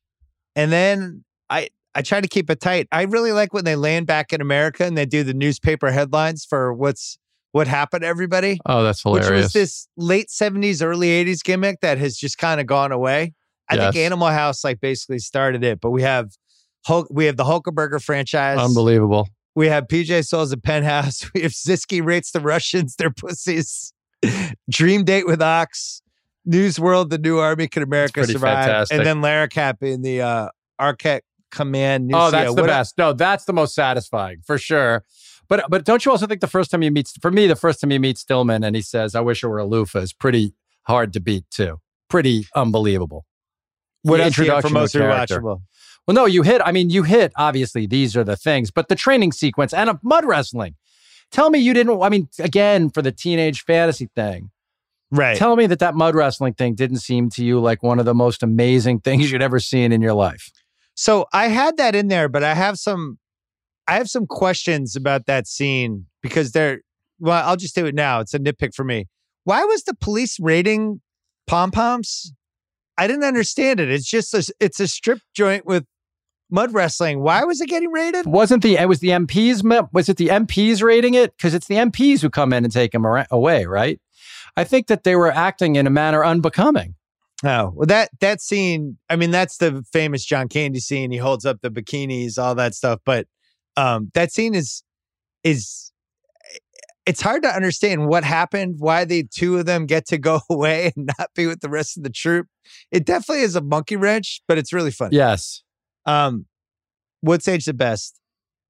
then I try to keep it tight. I really like when they land back in America and they do the newspaper headlines for what happened to everybody. Oh, that's hilarious. Which was this late 70s, early 80s gimmick that has just kind of gone away. I think Animal House basically started it, but we have the Hulkenberger franchise. Unbelievable. We have PJ Souls at Penthouse. We have Zisky rates the Russians their pussies. Dream Date with Ox. News World, The New Army Can America Survive? Fantastic. And then Larricap in the Arquette Command. That's the best. No, that's the most satisfying for sure. But don't you also think the first time you meet Stillman and he says, I wish it were a loofah, is pretty hard to beat too. Pretty unbelievable. What introduction for most rewatchable? Well, no, you hit, obviously these are the things, but the training sequence and of mud wrestling. Tell me you didn't, again, for the teenage fantasy thing. Right. Tell me that mud wrestling thing didn't seem to you like one of the most amazing things you'd ever seen in your life. So I had that in there, but I have some questions about that scene because I'll just do it now. It's a nitpick for me. Why was the police raiding pom-poms? I didn't understand it. It's just it's a strip joint with mud wrestling. Why was it getting raided? It was the MPs? Was it the MPs raiding it? Because it's the MPs who come in and take them away, right? I think that they were acting in a manner unbecoming. Oh, well, that scene, that's the famous John Candy scene. He holds up the bikinis, all that stuff. But that scene is it's hard to understand what happened, why the two of them get to go away and not be with the rest of the troop. It definitely is a monkey wrench, but it's really funny. Yes. What's aged the best?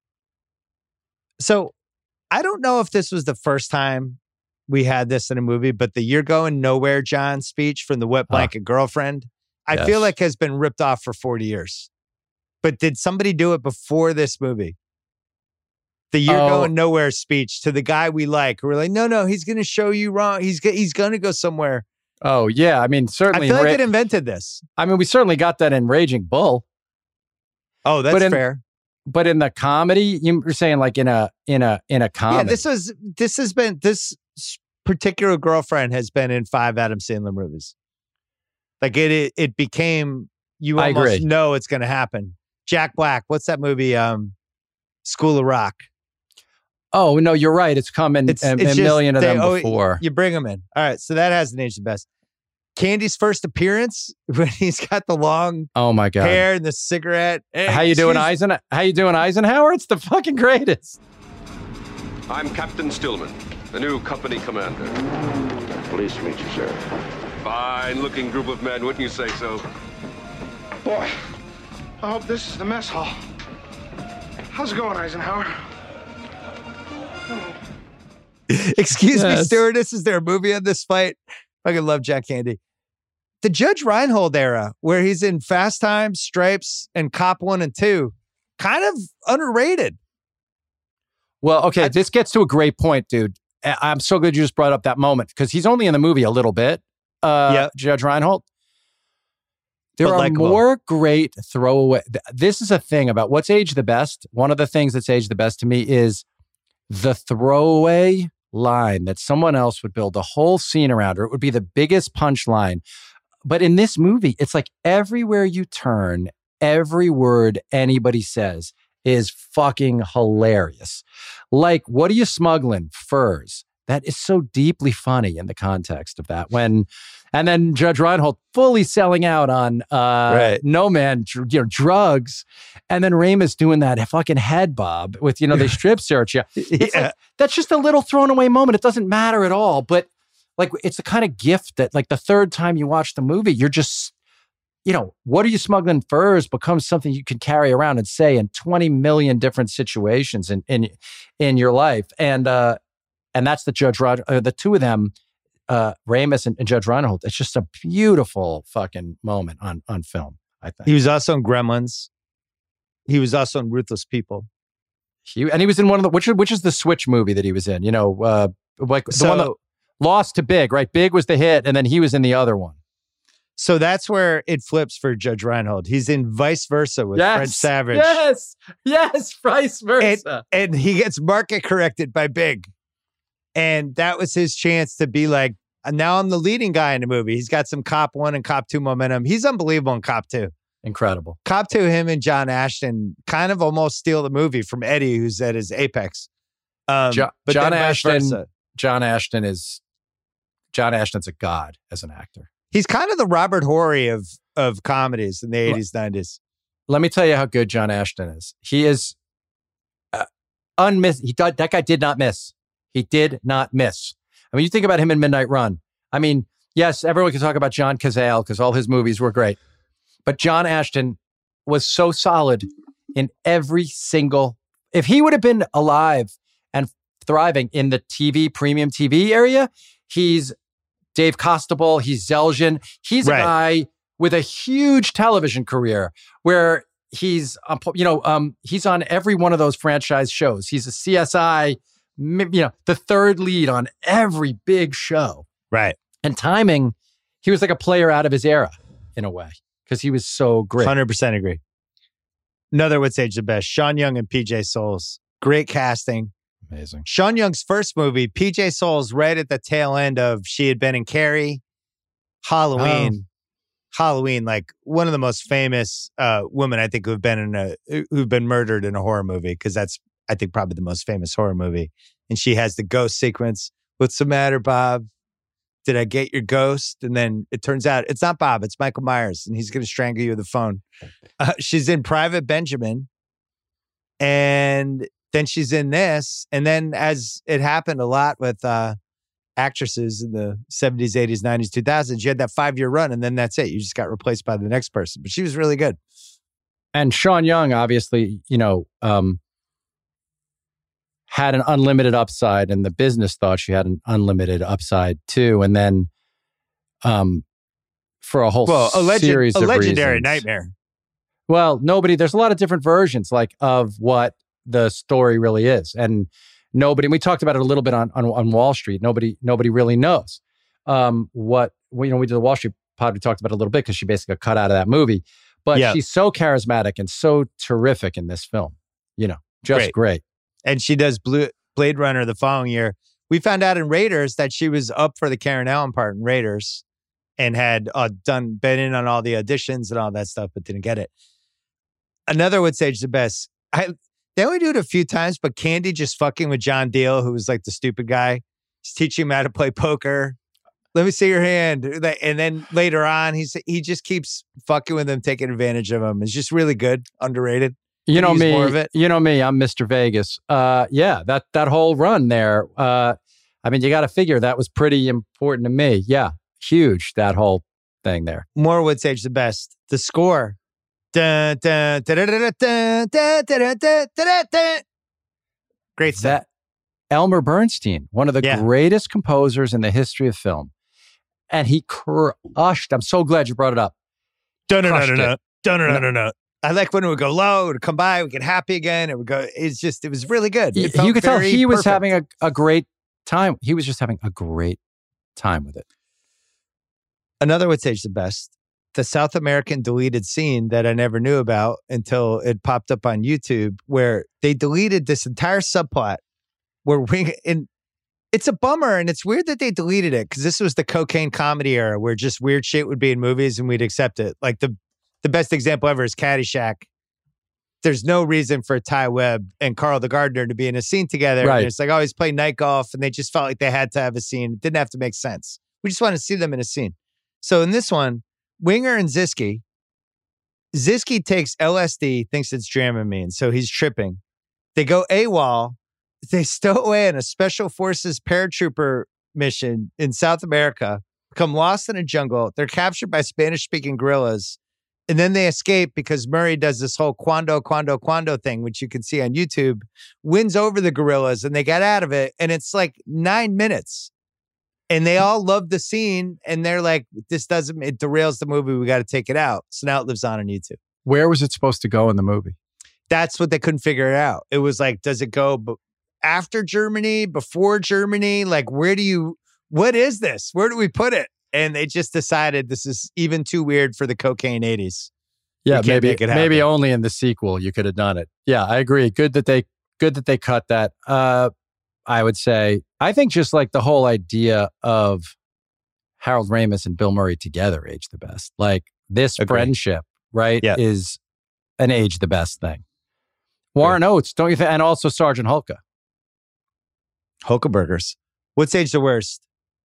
So I don't know if this was the first time we had this in a movie, but the "You're Going Nowhere, John" speech from the Wet Blanket Girlfriend, I feel like has been ripped off for 40 years. But did somebody do it before this movie? The "You're Going Nowhere" speech to the guy we like. We're like, no, he's going to show you wrong. He's going to go somewhere. Oh, yeah. I mean, certainly. I feel like it invented this. I mean, we certainly got that in Raging Bull. Oh, that's fair. But in the comedy, you're saying like in a comedy. Yeah, this particular girlfriend has been in 5 Adam Sandler movies. Like it became, you almost know it's going to happen. Jack Black, what's that movie? School of Rock. Oh, no, you're right. It's come in a million of them before. You bring them in. All right. So that hasn't aged the best. Candy's first appearance when he's got the long hair and the cigarette. Hey, How you doing, Eisenhower? It's the fucking greatest. I'm Captain Stillman, the new company commander. Pleased to meet you, sir. Fine-looking group of men, wouldn't you say so? Boy, I hope this is the mess hall. How's it going, Eisenhower? Excuse me, stewardess. Is there a movie on this flight? I fucking love Jack Candy. The Judge Reinhold era, where he's in Fast Times, Stripes, and Cop 1 and 2, kind of underrated. Well, okay, this gets to a great point, dude. I'm so glad you just brought up that moment, because he's only in the movie a little bit, Judge Reinhold. There are more great throwaway. This is a thing about what's aged the best. One of the things that's aged the best to me is the throwaway line that someone else would build a whole scene around, or it would be the biggest punchline. But in this movie, it's like everywhere you turn, every word anybody says is fucking hilarious. Like, what are you smuggling? Furs. That is so deeply funny in the context of that. And then Judge Reinhold fully selling out on No Man, drugs, and then Ramis doing that fucking head bob with they strip search you. Like, that's just a little thrown away moment. It doesn't matter at all, but like it's the kind of gift that like the third time you watch the movie, you're just what are you smuggling? Furs becomes something you can carry around and say in 20 million different situations in your life, and that's the the two of them. Ramis and Judge Reinhold. It's just a beautiful fucking moment on film, I think. He was also in Gremlins. He was also in Ruthless People. He was in one of the which is the Switch movie that he was in. The one that lost to Big, right? Big was the hit, and then he was in the other one. So that's where it flips for Judge Reinhold. He's in Vice Versa with French Savage. Yes, Vice Versa. And he gets market corrected by Big. And that was his chance to be like, now I'm the leading guy in the movie. He's got some Cop 1 and Cop 2 momentum. He's unbelievable in Cop 2. Incredible. Cop 2, him and John Ashton kind of almost steal the movie from Eddie, who's at his apex. John Ashton's a god as an actor. He's kind of the Robert Horry of comedies in the 80s, 90s. Let me tell you how good John Ashton is. He is unmissed. That guy did not miss. He did not miss. I mean, you think about him in Midnight Run. I mean, yes, everyone can talk about John Cazale because all his movies were great. But John Ashton was so solid in every single... If he would have been alive and thriving in the premium TV area, he's Dave Costabile, he's Zeljian. He's a guy with a huge television career where he's on every one of those franchise shows. He's a CSI... the third lead on every big show. Right. And timing, he was like a player out of his era in a way because he was so great. 100% agree. Another What's Age the Best, Sean Young and PJ Souls. Great casting. Amazing. Sean Young's first movie, PJ Souls, right at the tail end of she had been in Carrie, Halloween. Halloween, like one of the most famous women I think who've been murdered in a horror movie, because that's I think probably the most famous horror movie. And she has the ghost sequence. What's the matter, Bob? Did I get your ghost? And then it turns out it's not Bob, it's Michael Myers, and he's going to strangle you with the phone. She's in Private Benjamin. And then she's in this. And then as it happened a lot with actresses in the 70s, 80s, 90s, 2000s, you had that 5-year run and then that's it. You just got replaced by the next person. But she was really good. And Sean Young, obviously, had an unlimited upside, and the business thought she had an unlimited upside too. And then for a whole series of legendary reasons, nightmare. Well, there's a lot of different versions of what the story really is. And we talked about it a little bit on Wall Street. Nobody really knows we did the Wall Street pod. We talked about it a little bit because she basically got cut out of that movie. But she's so charismatic and so terrific in this film. Just great. And she does Blade Runner the following year. We found out in Raiders that she was up for the Karen Allen part in Raiders and had been in on all the auditions and all that stuff, but didn't get it. Another would say the best. They only do it a few times, but Candy just fucking with John Deal, who was like the stupid guy. He's teaching him how to play poker. Let me see your hand. And then later on, he just keeps fucking with him, taking advantage of him. It's just really good, underrated. You know me. More of it. You know me. I'm Mr. Vegas. That whole run there. You got to figure that was pretty important to me. Yeah, huge. That whole thing there. More would say the best. The score. Dun, dun, dun, dun, dun, dun, dun, dun, dun, dun, dun. Great stuff. Elmer Bernstein, one of the greatest composers in the history of film, and he crushed. I'm so glad you brought it up. Dun, dun, dun, dun, dun, dun, dun, dun. I like when it would go low, it would come by, we get happy again. It would go. It was really good. You could tell he was having a great time. He was just having a great time with it. Another would say the best. The South American deleted scene that I never knew about until it popped up on YouTube, where they deleted this entire subplot. It's a bummer, and it's weird that they deleted it because this was the cocaine comedy era where just weird shit would be in movies and we'd accept it. Like the best example ever is Caddyshack. There's no reason for Ty Webb and Carl the Gardener to be in a scene together. Right. And it's like, he's playing night golf, and they just felt like they had to have a scene. It didn't have to make sense. We just want to see them in a scene. So in this one, Winger and Ziski takes LSD, thinks it's Dramamine, so he's tripping. They go AWOL. They stow away on a special forces paratrooper mission in South America, become lost in a jungle. They're captured by Spanish-speaking guerrillas, and then they escape because Murray does this whole Quando thing, which you can see on YouTube, wins over the guerrillas, and they get out of it, and it's like 9 minutes. And they all love the scene, and they're like, it derails the movie. We got to take it out. So now it lives on YouTube. Where was it supposed to go in the movie? That's what they couldn't figure out. It was like, does it go after Germany, before Germany? Like, what is this? Where do we put it? And they just decided this is even too weird for the cocaine 80s. Yeah, maybe only in the sequel you could have done it. Yeah, I agree. Good that they cut that. I would say, I think just like the whole idea of Harold Ramis and Bill Murray together age the best. Like this friendship, right, is an age the best thing. Warren Oates, don't you think? And also Sergeant Hulka. Hulkaburgers. What's age the worst?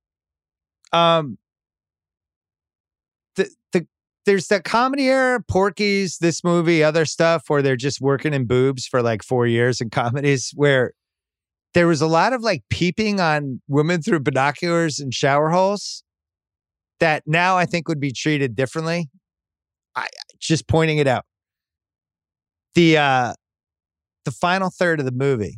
There's that comedy era, Porky's, this movie, other stuff where they're just working in boobs for like 4 years in comedies where there was a lot of like peeping on women through binoculars and shower holes that now I think would be treated differently. Just pointing it out. The final third of the movie.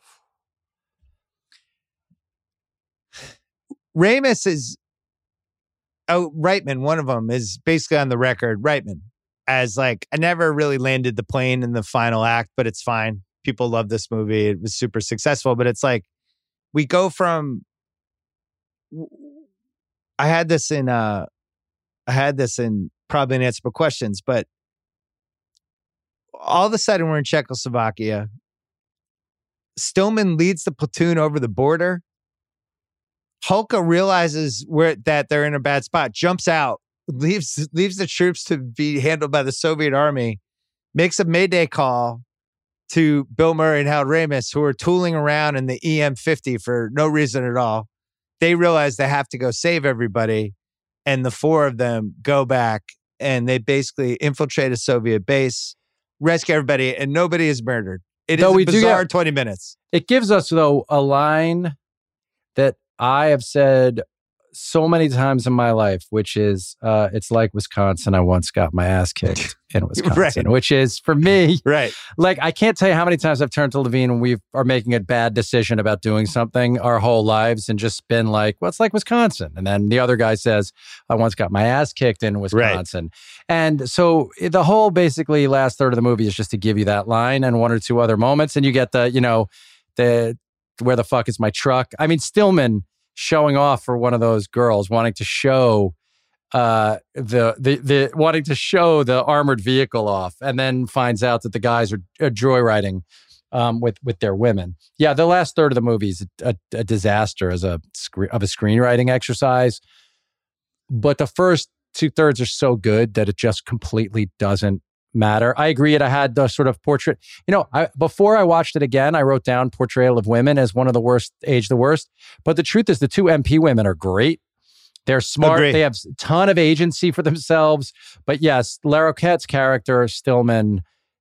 Reitman, one of them, is basically on the record, Reitman, as like, I never really landed the plane in the final act, but it's fine. People love this movie. It was super successful, but it's like, we go from, I had this in probably an answer for questions, but all of a sudden we're in Czechoslovakia. Stillman leads the platoon over the border. Hulka realizes that they're in a bad spot, jumps out, leaves the troops to be handled by the Soviet army, makes a mayday call to Bill Murray and Harold Ramis, who are tooling around in the EM-50 for no reason at all. They realize they have to go save everybody, and the four of them go back, and they basically infiltrate a Soviet base, rescue everybody, and nobody is murdered. It is a bizarre 20 minutes. It gives us, though, a line that I have said so many times in my life, which is, it's like Wisconsin. I once got my ass kicked in Wisconsin, which is, for me, like, I can't tell you how many times I've turned to Levine when we are making a bad decision about doing something our whole lives and just been like, well, it's like Wisconsin. And then the other guy says, I once got my ass kicked in Wisconsin. And so the whole basically last third of the movie is just to give you that line and one or two other moments. And you get the, where the fuck is my truck? I mean, Stillman showing off for one of those girls, wanting to show wanting to show the armored vehicle off, and then finds out that the guys are joyriding with their women. Yeah, the last third of the movie is a disaster of a screenwriting exercise, but the first 2/3 are so good that it just completely doesn't matter. I agree. I had the sort of portrait, before I watched it again, I wrote down portrayal of women as one of the worst, age the worst. But the truth is the two MP women are great. They're smart. Agreed. They have a ton of agency for themselves. But yes, Larroquette's character, Stillman,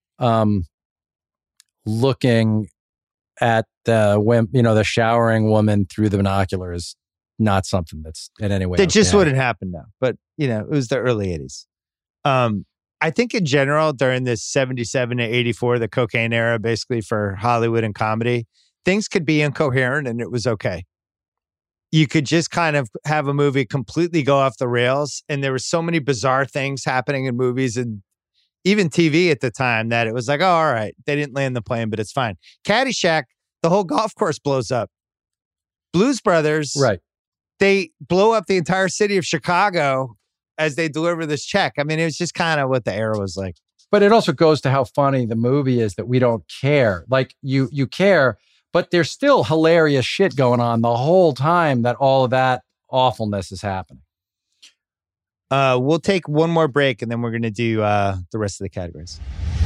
looking at the showering woman through the binocular is not something that's in any way. It just wouldn't happen now. But, it was the early 80s. I think in general, during this 77 to 84, the cocaine era, basically for Hollywood and comedy, things could be incoherent and it was okay. You could just kind of have a movie completely go off the rails. And there were so many bizarre things happening in movies and even TV at the time that it was like, oh, all right, they didn't land the plane, but it's fine. Caddyshack, the whole golf course blows up. Blues Brothers, they blow up the entire city of Chicago as they deliver this check. I mean, it was just kind of what the era was like. But it also goes to how funny the movie is that we don't care. Like, you care, but there's still hilarious shit going on the whole time that all of that awfulness is happening. We'll take one more break and then we're going to do the rest of the categories.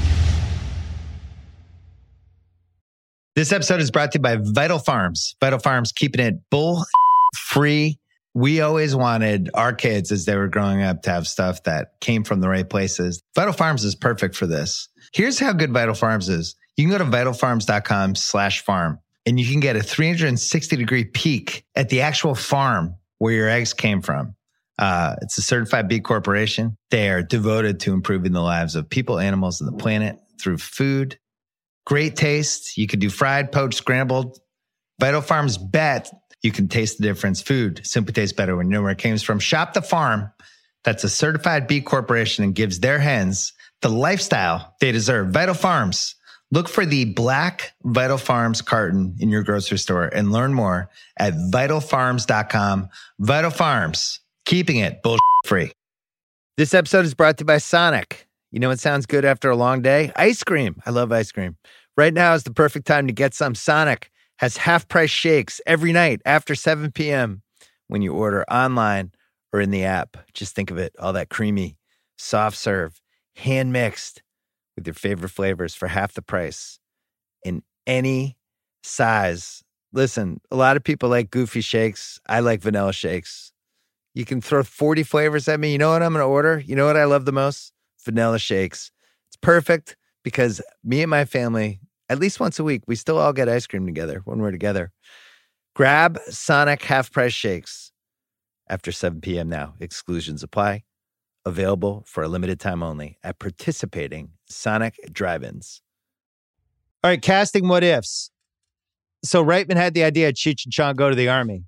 This episode is brought to you by Vital Farms. Vital Farms, keeping it bull-free. We always wanted our kids as they were growing up to have stuff that came from the right places. Vital Farms is perfect for this. Here's how good Vital Farms is. You can go to vitalfarms.com/farm and you can get a 360-degree peek at the actual farm where your eggs came from. It's a certified B Corporation. They are devoted to improving the lives of people, animals, and the planet through food. Great taste. You could do fried, poached, scrambled. Vital Farms bet you can taste the difference. Food simply tastes better when you know where it came from. Shop the farm that's a certified B Corporation and gives their hens the lifestyle they deserve. Vital Farms. Look for the black Vital Farms carton in your grocery store and learn more at vitalfarms.com. Vital Farms, keeping it bullshit free. This episode is brought to you by Sonic. You know what sounds good after a long day? Ice cream. I love ice cream. Right now is the perfect time to get some. Sonic has half-price shakes every night after 7 p.m. when you order online or in the app. Just think of it, all that creamy, soft serve, hand-mixed with your favorite flavors for half the price in any size. Listen, a lot of people like goofy shakes. I like vanilla shakes. You can throw 40 flavors at me. You know what I'm going to order? You know what I love the most? Vanilla shakes. It's perfect because me and my family, at least once a week, we still all get ice cream together when we're together. Grab Sonic half-price shakes after 7 p.m. now. Exclusions apply. Available for a limited time only at participating Sonic drive-ins. All right, casting what ifs. So Reitman had the idea of Cheech and Chong go to the army.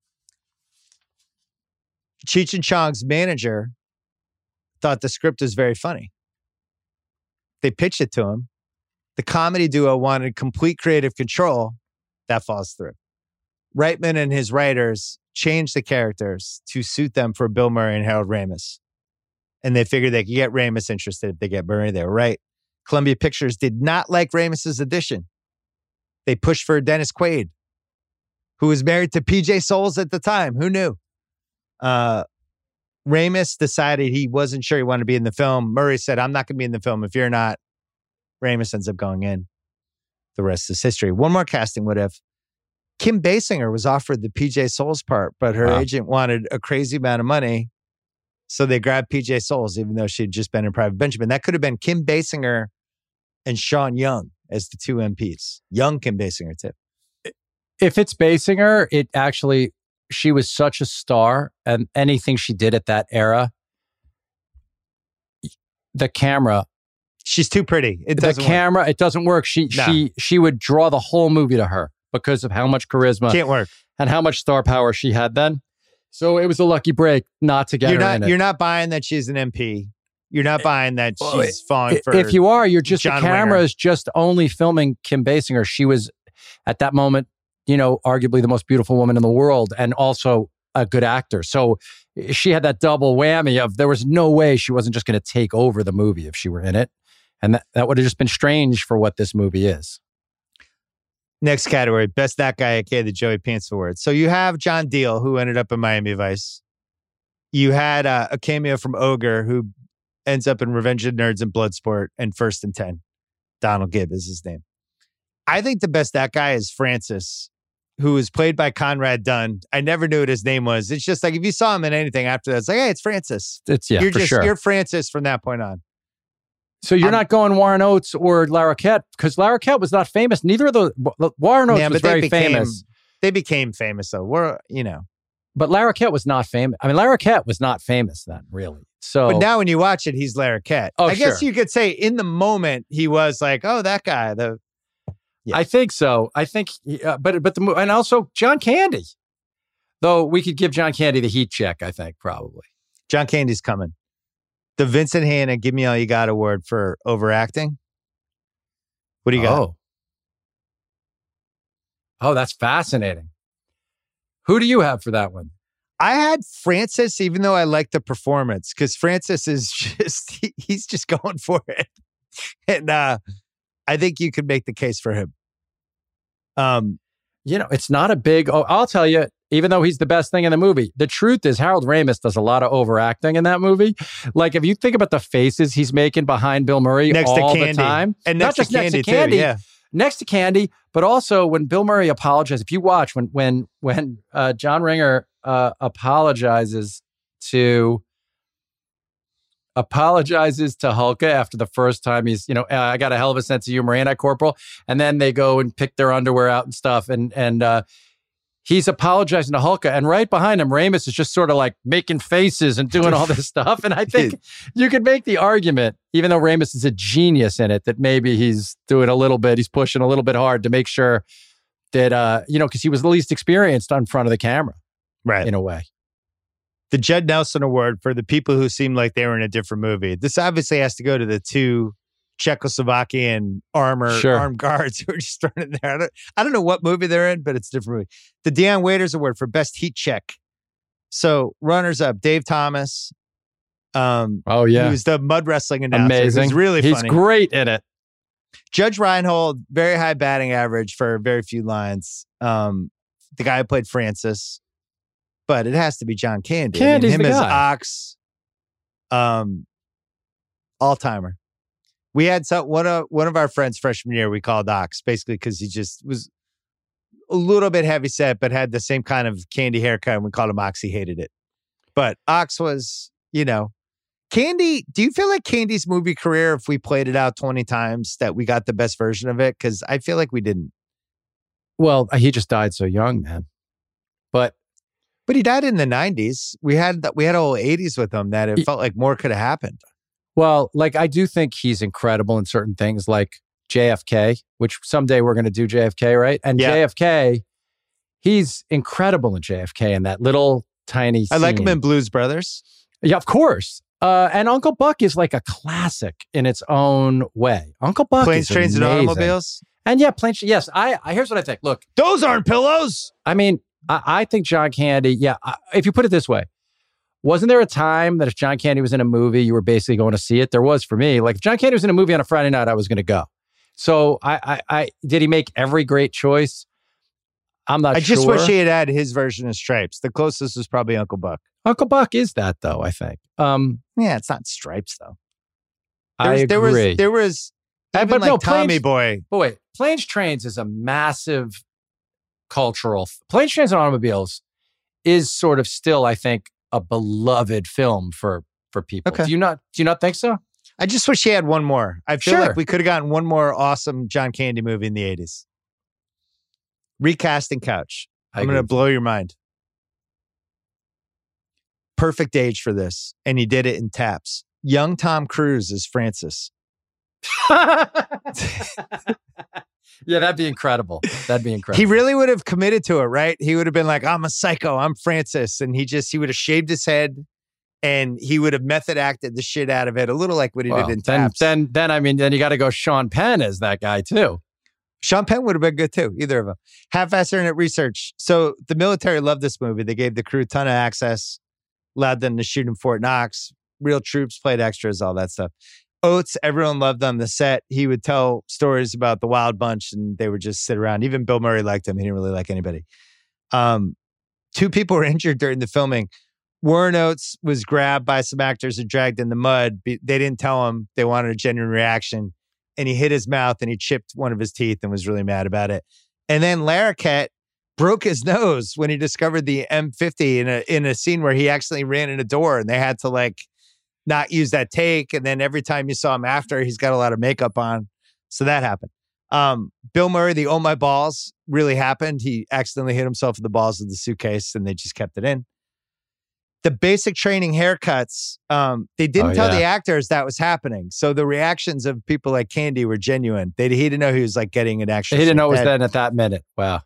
Cheech and Chong's manager thought the script was very funny. They pitched it to him. The comedy duo wanted complete creative control. That falls through. Reitman and his writers changed the characters to suit them for Bill Murray and Harold Ramis. And they figured they could get Ramis interested if they get Murray. They were right. Columbia Pictures did not like Ramis's addition. They pushed for Dennis Quaid, who was married to PJ Soles at the time. Who knew? Ramis decided he wasn't sure he wanted to be in the film. Murray said, I'm not going to be in the film if you're not. Ramis ends up going in. The rest is history. One more casting what if. Kim Basinger was offered the PJ Soles part, but her agent wanted a crazy amount of money. So they grabbed PJ Soles, even though she'd just been in Private Benjamin. That could have been Kim Basinger and Sean Young as the two MPs. Young Kim Basinger, too. If it's Basinger, it actually, she was such a star, and anything she did at that era, the camera. She's too pretty. It doesn't work. It doesn't work. She would draw the whole movie to her because of how much charisma. Can't work. And how much star power she had then. So it was a lucky break not to get her in it. You're not buying that she's an MP. You're not buying that she's falling for. If you are, you're just, John the camera Winger. is just only filming Kim Basinger. She was, at that moment, arguably the most beautiful woman in the world and also a good actor. So she had that double whammy of there was no way she wasn't just going to take over the movie if she were in it. And that would have just been strange for what this movie is. Next category, Best That Guy, aka the Joey Pants Award. So you have John Deal, who ended up in Miami Vice. You had a cameo from Ogre, who ends up in Revenge of the Nerds and Bloodsport and First and 10. Donald Gibb is his name. I think the Best That Guy is Francis, who is played by Conrad Dunn. I never knew what his name was. It's just like if you saw him in anything after that, it's like, hey, it's Francis. You're Francis from that point on. So you're not going Warren Oates or Larroquette, because Larroquette was not famous. Neither of those. Warren Oates was very famous. They became famous though. But Larroquette was not famous. I mean, Larroquette was not famous then, really. So, but now when you watch it, he's Larroquette. I guess you could say in the moment he was like, oh, that guy. I think so. I think, and also John Candy. Though we could give John Candy the heat check, I think, probably. John Candy's coming. The Vincent Hanna Give Me All You Got award for overacting. What do you got? Oh, that's fascinating. Who do you have for that one? I had Francis, even though I like the performance, because Francis is just, he's just going for it. And I think you could make the case for him. It's not a big, I'll tell you, even though he's the best thing in the movie, the truth is Harold Ramis does a lot of overacting in that movie. Like if you think about the faces he's making behind Bill Murray all the time. And not just next to Candy, too, yeah. Next to Candy, but also when Bill Murray apologizes, if you watch when John Ringer apologizes to Hulka after the first time he's, I got a hell of a sense of humor, ain't I, Corporal? And then they go and pick their underwear out and stuff. And he's apologizing to Hulka. And right behind him, Ramis is just sort of like making faces and doing all this stuff. And I think you could make the argument, even though Ramis is a genius in it, that maybe he's doing a little bit, he's pushing a little bit hard to make sure that, because he was the least experienced on front of the camera. Right. In a way. The Judd Nelson Award for the people who seemed like they were in a different movie. This obviously has to go to the two Czechoslovakian armed guards who are just thrown in there. I don't know what movie they're in, but it's a different movie. The Dion Waiters Award for Best Heat Check. So runners up, Dave Thomas. He was the mud wrestling announcer. Amazing. He's really funny. He's great in it. Judge Reinhold, very high batting average for very few lines. The guy who played Francis. But it has to be John Candy. Candy's him the as guy. Ox, all-timer. We had one of our friends freshman year we called Ox, basically because he just was a little bit heavy set, but had the same kind of Candy haircut. And we called him Ox. He hated it. But Ox was, Candy. Do you feel like Candy's movie career, if we played it out 20 times, that we got the best version of it? Because I feel like we didn't. Well, he just died so young, man. But he died in the 90s. We had a whole 80s with him that it felt like more could have happened. Well, I do think he's incredible in certain things like JFK, which someday we're going to do JFK, right? And JFK, he's incredible in JFK in that little tiny scene. I like him in Blues Brothers. Yeah, of course. And Uncle Buck is like a classic in its own way. Uncle Buck Planes, is Trains, amazing. and Automobiles. And yeah, Planes. Yes, here's what I think. Look, those aren't pillows. I mean, I think John Candy, if you put it this way, wasn't there a time that if John Candy was in a movie, you were basically going to see it? There was for me. Like if John Candy was in a movie on a Friday night, I was going to go. So I did he make every great choice? I'm not sure. I just wish he had his version of Stripes. The closest was probably Uncle Buck. Uncle Buck is that though, I think. Yeah, it's not Stripes though. I agree. There was even Tommy Boy. But wait, Planes, Trains is a massive cultural. Planes, Trains, and Automobiles is sort of still, I think, a beloved film for people. Okay. Do you not think so? I just wish he had one more. I feel Sure. like we could have gotten one more awesome John Candy movie in the 80s. Recasting Couch. I'm going to blow your mind. Perfect age for this. And he did it in taps. Young Tom Cruise is Francis. Yeah, that'd be incredible. That'd be incredible. He really would have committed to it, right? He would have been like, I'm a psycho. I'm Francis. And he would have shaved his head and he would have method acted the shit out of it. A little like what he did in Taps. Then you got to go Sean Penn as that guy too. Sean Penn would have been good too. Either of them. Half-assed internet research. So the military loved this movie. They gave the crew a ton of access, allowed them to shoot in Fort Knox. Real troops played extras, all that stuff. Oates, everyone loved on the set. He would tell stories about the Wild Bunch and they would just sit around. Even Bill Murray liked him. He didn't really like anybody. 2 people were injured during the filming. Warren Oates was grabbed by some actors and dragged in the mud. They didn't tell him. They wanted a genuine reaction. And he hit his mouth and he chipped one of his teeth and was really mad about it. And then Larroquette broke his nose when he discovered the M50 in a scene where he accidentally ran in a door and they had to like not use that take. And then every time you saw him after, he's got a lot of makeup on. So that happened. Bill Murray, the Oh My Balls really happened. He accidentally hit himself in the balls of the suitcase and they just kept it in. The basic training haircuts, they didn't tell the actors that was happening. So the reactions of people like Candy were genuine. He didn't know he was like getting an actual. He didn't know it was then at that minute. Wow.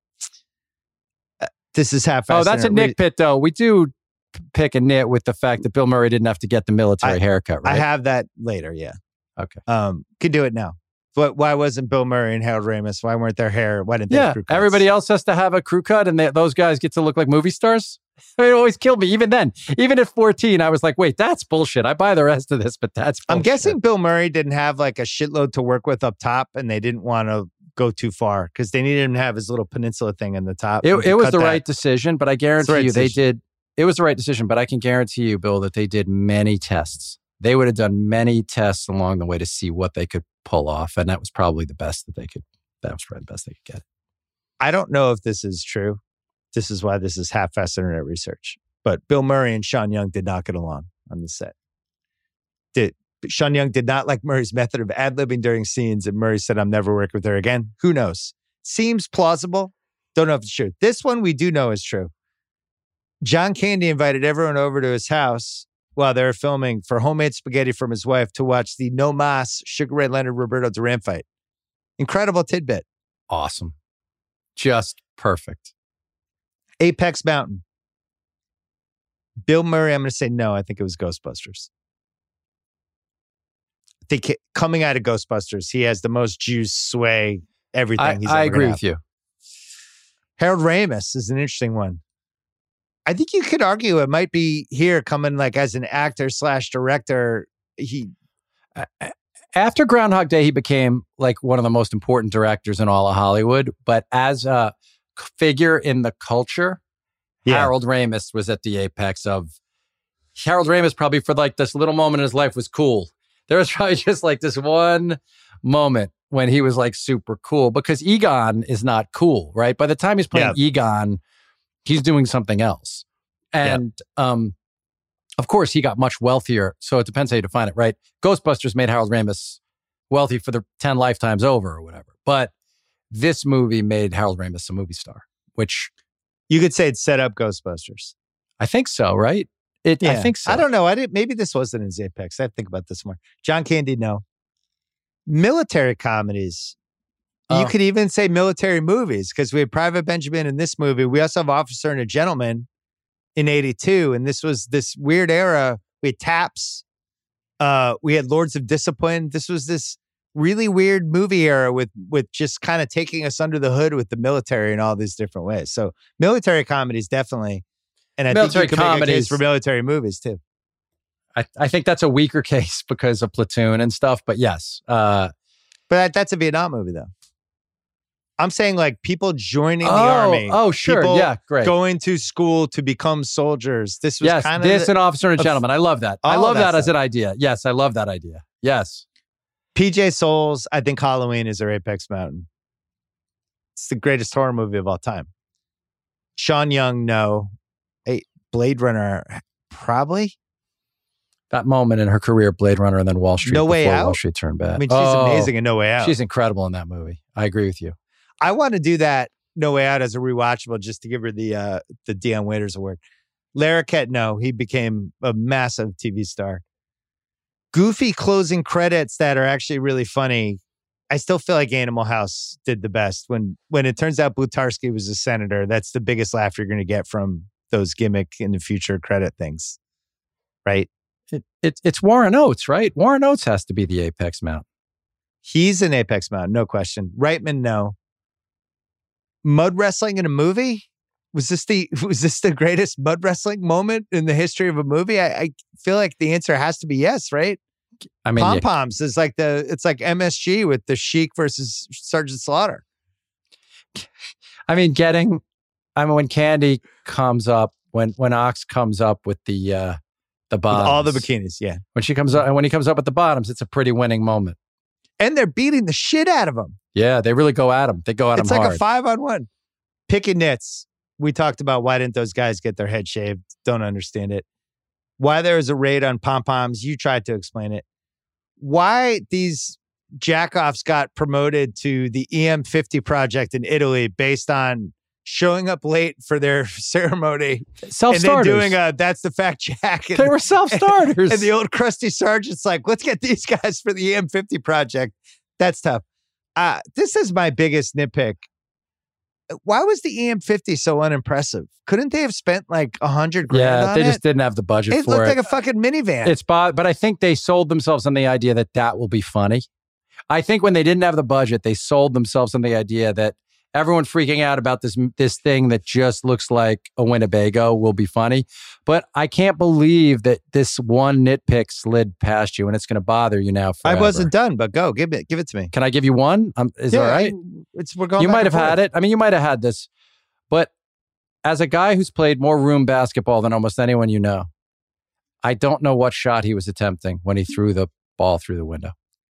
This is half-assed. Oh, that's a nitpick though. We do pick a nit with the fact that Bill Murray didn't have to get the military haircut, right? I have that later, yeah. Okay. Could do it now. But why wasn't Bill Murray and Harold Ramis? Why weren't their hair? Why didn't they have crew cuts? Everybody else has to have a crew cut and those guys get to look like movie stars? I mean, it always killed me. Even then, even at 14, I was like, wait, that's bullshit. I buy the rest of this, but that's bullshit. I'm guessing Bill Murray didn't have like a shitload to work with up top and they didn't want to go too far because they needed him to have his little peninsula thing in the top. It was the right decision, but I guarantee you they did. It was the right decision, but I can guarantee you, Bill, that they did many tests. They would have done many tests along the way to see what they could pull off. And that was probably the best that was probably the best they could get. I don't know if this is true. This is why this is half-assed internet research. But Bill Murray and Sean Young did not get along on the set. Sean Young did not like Murray's method of ad-libbing during scenes, and Murray said, I'm never working with her again. Who knows? Seems plausible. Don't know if it's true. This one we do know is true. John Candy invited everyone over to his house while they were filming for homemade spaghetti from his wife to watch the No Mas Sugar Ray Leonard Roberto Duran fight. Incredible tidbit. Awesome. Just perfect. Apex Mountain. Bill Murray, I'm going to say no. I think it was Ghostbusters. I think coming out of Ghostbusters, he has the most juice, sway, everything he's ever I agree had. with you. Harold Ramis is an interesting one. I think you could argue it might be here coming like as an actor / director. After Groundhog Day, he became like one of the most important directors in all of Hollywood. But as a figure in the culture, Harold Ramis was at the apex of. Harold Ramis probably for like this little moment in his life was cool. There was probably just like this one moment when he was like super cool because Egon is not cool, right? By the time he's playing Egon, he's doing something else. And of course, he got much wealthier. So it depends how you define it, right? Ghostbusters made Harold Ramis wealthy for the 10 lifetimes over or whatever. But this movie made Harold Ramis a movie star, which... You could say it set up Ghostbusters. I think so, right? I think so. I don't know. Maybe this wasn't his apex. I have to think about this more. John Candy, no. Military comedies. You could even say military movies because we had Private Benjamin in this movie. We also have Officer and a Gentleman in 82. And this was this weird era. We had Taps. We had Lords of Discipline. This was this really weird movie era with just kind of taking us under the hood with the military in all these different ways. So military comedies definitely. And I military think you can make a comedies case for military movies too. I think that's a weaker case because of Platoon and stuff. But yes. But that's a Vietnam movie though. I'm saying like people joining the army. Oh, sure. People great. Going to school to become soldiers. This was kind of an Officer and a Gentleman. I love that. I love that as an idea. Yes, I love that idea. Yes. PJ Souls, I think Halloween is their Apex Mountain. It's the greatest horror movie of all time. Sean Young, no. Hey, Blade Runner, probably. That moment in her career, Blade Runner and then Wall Street. No Way Out? Wall Street turned bad. I mean, she's amazing in No Way Out. She's incredible in that movie. I agree with you. I want to do that No Way Out as a rewatchable just to give her the Dion Waiters Award. Larroquette, no, he became a massive TV star. Goofy closing credits that are actually really funny. I still feel like Animal House did the best. When it turns out Blutarsky was a senator, that's the biggest laugh you're going to get from those gimmick in the future credit things, right? It's Warren Oates, right? Warren Oates has to be the apex mountain. He's an apex mountain, no question. Reitman, no. Mud wrestling in a movie? Was this the greatest mud wrestling moment in the history of a movie? I feel like the answer has to be yes, right? I mean, Pom Poms is like it's like MSG with the Sheik versus Sergeant Slaughter. I mean, when Candy comes up, when Ox comes up with the bottoms, with all the bikinis, yeah. When he comes up with the bottoms, it's a pretty winning moment. And they're beating the shit out of him. Yeah, they really go at him. They go at him hard. It's like a 5-on-1. Picking nits. We talked about why didn't those guys get their head shaved? Don't understand it. Why there was a raid on Pom Poms? You tried to explain it. Why these jackoffs got promoted to the EM50 project in Italy based on showing up late for their ceremony. Self-starters. And then doing that's the fact jack. They were self-starters. And the old crusty sergeant's like, let's get these guys for the EM50 project. That's tough. This is my biggest nitpick. Why was the EM50 so unimpressive? Couldn't they have spent like $100,000 on it? Yeah, they just didn't have the budget for it. It looked like a fucking minivan. But I think they sold themselves on the idea that will be funny. I think when they didn't have the budget, they sold themselves on the idea that everyone freaking out about this thing that just looks like a Winnebago will be funny. But I can't believe that this one nitpick slid past you and it's going to bother you now forever. I wasn't done, but go. Give it to me. Can I give you one? Is it all right? We're going. You might have had it. I mean, you might have had this. But as a guy who's played more room basketball than almost anyone you know, I don't know what shot he was attempting when he threw the ball through the window.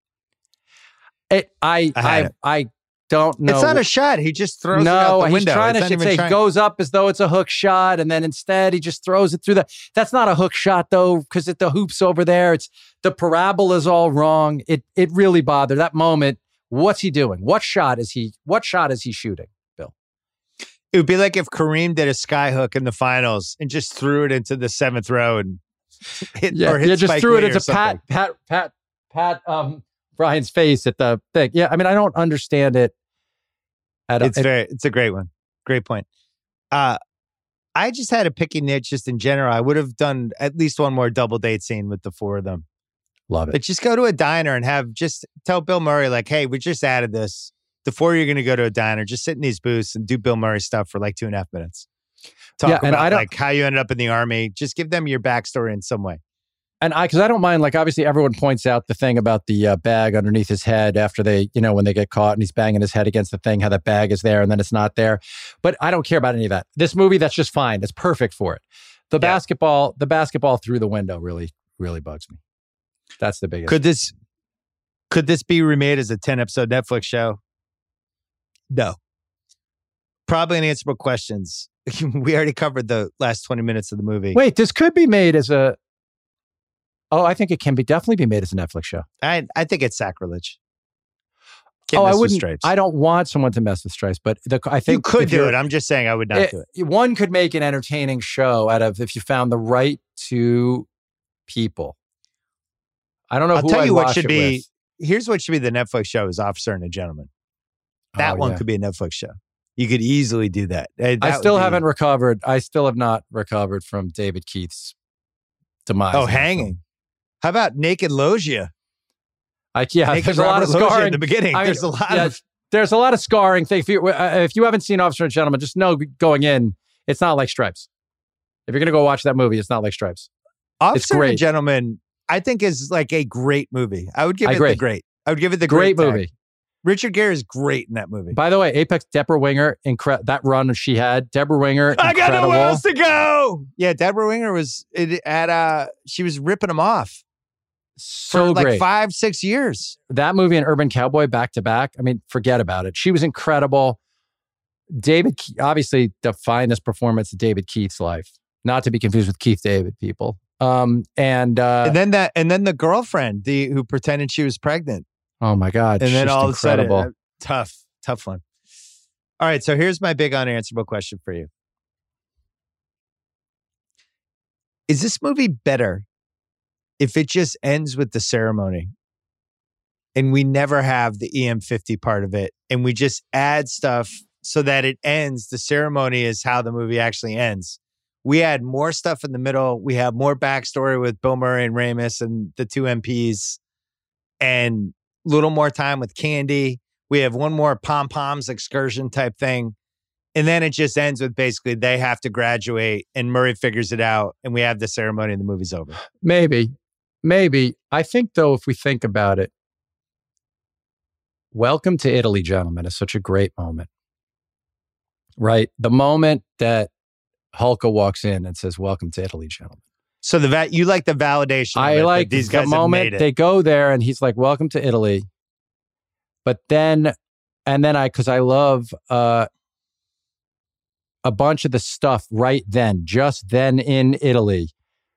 I don't know. It's not a shot. He just throws it out the window. He goes up as though it's a hook shot, and then instead he just throws it through that's not a hook shot though, because the hoop's over there. It's the parabola's all wrong. It really bothered that moment. What's he doing? What shot is he shooting, Bill? It would be like if Kareem did a sky hook in the finals and just threw it into the seventh row and hit just threw it into Pat Brian's face at the thing. Yeah, I mean, I don't understand it. It's a great one. Great point. I just had a picky niche just in general. I would have done at least one more double date scene with the four of them. Love it. But just go to a diner and tell Bill Murray, like, hey, we just added this. The four of you are going to go to a diner, just sit in these booths and do Bill Murray stuff for like 2.5 minutes. Talk about like how you ended up in the army. Just give them your backstory in some way. And because I don't mind, like, obviously everyone points out the thing about the bag underneath his head after they, when they get caught and he's banging his head against the thing, how that bag is there and then it's not there. But I don't care about any of that. This movie, that's just fine. It's perfect for it. The basketball through the window really, really bugs me. That's the biggest. Could this be remade as a 10-episode Netflix show? No. Probably unanswerable questions. We already covered the last 20 minutes of the movie. Wait, this could be made as a... Oh, I think it can definitely be made as a Netflix show. I think it's sacrilege. I wouldn't. Stripes. I don't want someone to mess with Stripes, but I think you could do it. I'm just saying I would not do it. One could make an entertaining show out of if you found the right two people. I don't know. I'll tell you what should be. Here's what should be the Netflix show: is Officer and a Gentleman. That one could be a Netflix show. You could easily do that. I still haven't recovered. I still have not recovered from David Keith's demise. Oh, hanging. How about Naked Loggia? There's a lot of scarring in the beginning. There's a lot of scarring. If you haven't seen Officer and Gentleman, just know going in, it's not like Stripes. If you're going to go watch that movie, it's not like Stripes. Officer and Gentleman, I think, is like a great movie. I would give it the great. I would give it the great movie. Richard Gere is great in that movie. By the way, Apex, Deborah Winger, that run she had, Deborah Winger, incredible. I got nowhere else to go. Yeah, Deborah Winger she was ripping him off. So for great. Like 5-6 years. That movie and Urban Cowboy back to back. I mean, forget about it. She was incredible. David, obviously the finest performance of David Keith's life. Not to be confused with Keith David, people. And then the girlfriend, who pretended she was pregnant. Oh my God. And then all incredible. of a sudden, tough one. All right. So here's my big unanswerable question for you. Is this movie better if it just ends with the ceremony and we never have the EM50 part of it and we just add stuff so that it ends? The ceremony is how the movie actually ends. We add more stuff in the middle. We have more backstory with Bill Murray and Ramis and the two MPs and a little more time with Candy. We have one more pom-poms excursion type thing. And then it just ends with basically they have to graduate and Murray figures it out and we have the ceremony and the movie's over. Maybe. I think, though, if we think about it, Welcome to Italy, gentlemen, is such a great moment. Right? The moment that Hulka walks in and says, "Welcome to Italy, gentlemen." So you like the validation. I like these guys. The moment they go there and he's like, "Welcome to Italy." But then, because I love a bunch of the stuff just then in Italy.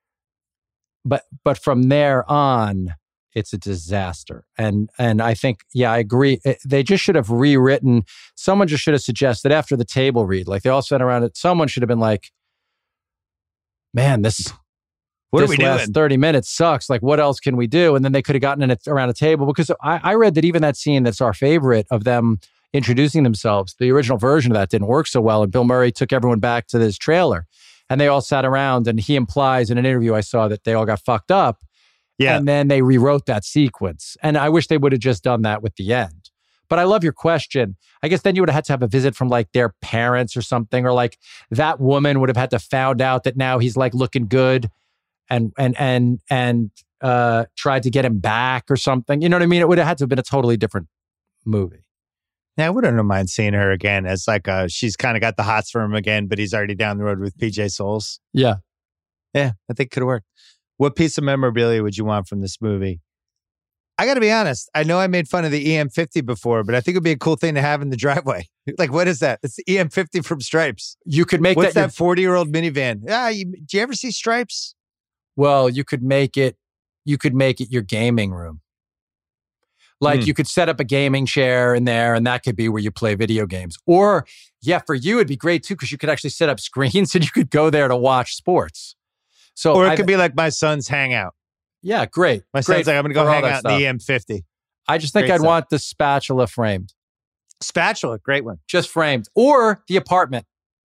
But from there on, it's a disaster. And I think, I agree. They just should have rewritten. Someone just should have suggested after the table read, like they all sat around it. Someone should have been like, "Man, what are we doing? 30 minutes sucks. Like, what else can we do?" And then they could have gotten it around a table, because I read that even that scene that's our favorite of them introducing themselves, the original version of that didn't work so well. And Bill Murray took everyone back to this trailer and they all sat around, and he implies in an interview I saw that they all got fucked up. Yeah. And then they rewrote that sequence. And I wish they would have just done that with the end. But I love your question. I guess then you would have had to have a visit from like their parents or something, or like that woman would have had to found out that now he's like looking good and tried to get him back or something. You know what I mean? It would have had to have been a totally different movie. Yeah, I wouldn't mind seeing her again as like she's kind of got the hots for him again, but he's already down the road with PJ Souls. Yeah. Yeah, I think it could have worked. What piece of memorabilia would you want from this movie? I got to be honest. I know I made fun of the EM50 before, but I think it'd be a cool thing to have in the driveway. Like, what is that? It's the EM50 from Stripes. You could make What's that 40-year-old minivan? Do you ever see Stripes? Well, you could make it your gaming room. Like you could set up a gaming chair in there and that could be where you play video games. Or for you, it'd be great too, because you could actually set up screens and you could go there to watch sports. Or it could be like my son's hangout. Yeah, great. My son's like, I'm going to go hang out in the EM50. I just think I'd want the spatula framed. Spatula, great one. Just framed. Or the apartment.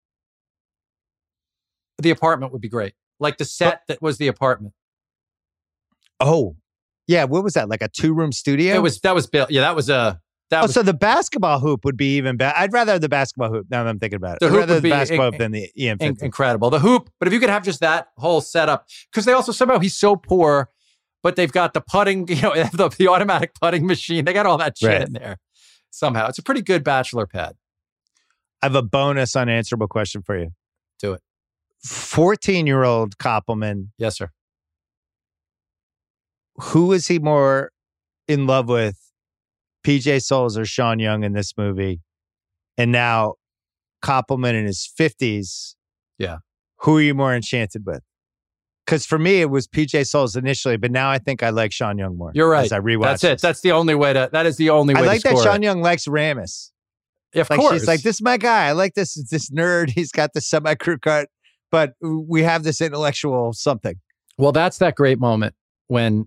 The apartment would be great. Like the set that was the apartment. Oh, yeah. What was that? Like a 2-room studio? That was built. Yeah, that was a... So the basketball hoop would be even better. I'd rather have the basketball hoop now that I'm thinking about it. I'd rather the basketball hoop than the EM50. Incredible. The hoop, but if you could have just that whole setup, because they also somehow he's so poor, but they've got the putting, the automatic putting machine. They got all that shit in there. Somehow. It's a pretty good bachelor pad. I have a bonus unanswerable question for you. Do it. 14-year-old Koppelman. Yes, sir. Who is he more in love with? PJ Souls or Sean Young in this movie? And now Koppelman in his 50s. Yeah. Who are you more enchanted with? Because for me, it was PJ Souls initially, but now I think I like Sean Young more. You're right. As I rewatch That's it. That's the only way that is the only way I like to that score Sean Young likes Ramis. Of course. She's like, this is my guy. I like this nerd. He's got the semi-crew cut, but we have this intellectual something. Well, that's that great moment when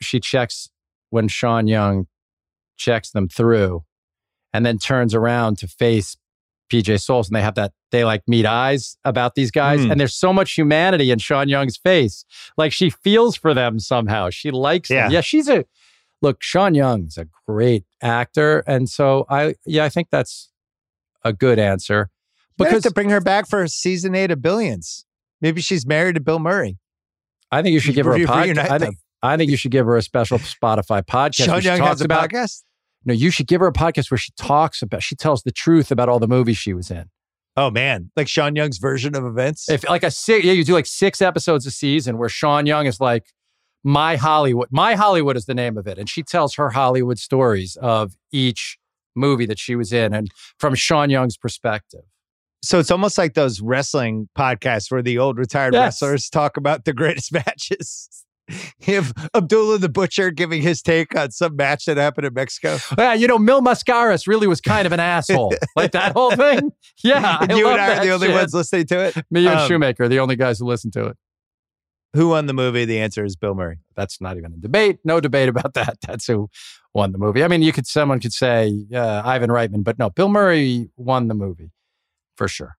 Sean Young checks them through and then turns around to face PJ Souls, and they like meet eyes about these guys. And there's so much humanity in Sean Young's face. Like she feels for them somehow. She likes them. Yeah, Sean Young's a great actor. And so I think that's a good answer. Because to bring her back for season 8 of Billions. Maybe she's married to Bill Murray. I think you should give her a podcast. I think you should give her a special Spotify podcast. Sean Young has a podcast? No, you should give her a podcast where she tells the truth about all the movies she was in. Oh man, like Sean Young's version of events? You do like 6 episodes a season where Sean Young is like, My Hollywood. My Hollywood is the name of it. And she tells her Hollywood stories of each movie that she was in and from Sean Young's perspective. So it's almost like those wrestling podcasts where the old retired wrestlers talk about the greatest matches. If Abdullah the Butcher giving his take on some match that happened in Mexico. Yeah, Mil Mascaras really was kind of an asshole. Like that whole thing. Yeah. And you and I are the only ones listening to it. Me and Shoemaker, the only guys who listen to it. Who won the movie? The answer is Bill Murray. That's not even a debate. No debate about that. That's who won the movie. I mean, someone could say Ivan Reitman, but no, Bill Murray won the movie for sure.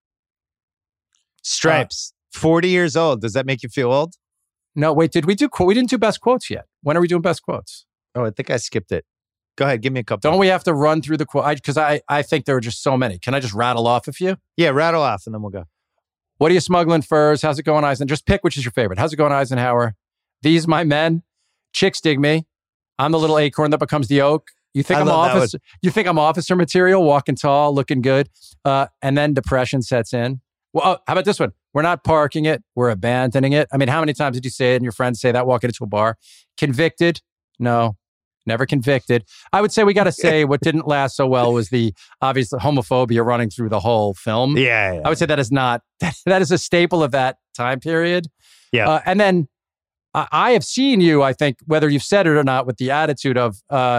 Stripes, 40 years old. Does that make you feel old? No, wait, we didn't do best quotes yet. When are we doing best quotes? Oh, I think I skipped it. Go ahead, give me a couple. Don't we have to run through the quote? Because I think there are just so many. Can I just rattle off a few? Yeah, rattle off and then we'll go. What are you smuggling furs? How's it going, Eisenhower? Just pick which is your favorite. How's it going, Eisenhower? These my men. Chicks dig me. I'm the little acorn that becomes the oak. You think I'm officer material, walking tall, looking good, and then depression sets in. Well, how about this one? We're not parking it. We're abandoning it. I mean, how many times did you say it and your friends say that walking into a bar? Convicted? No, never convicted. I would say we got to say what didn't last so well was the obvious homophobia running through the whole film. Yeah. I would say that is a staple of that time period. Yeah. And then I have seen you, I think, whether you've said it or not, with the attitude of,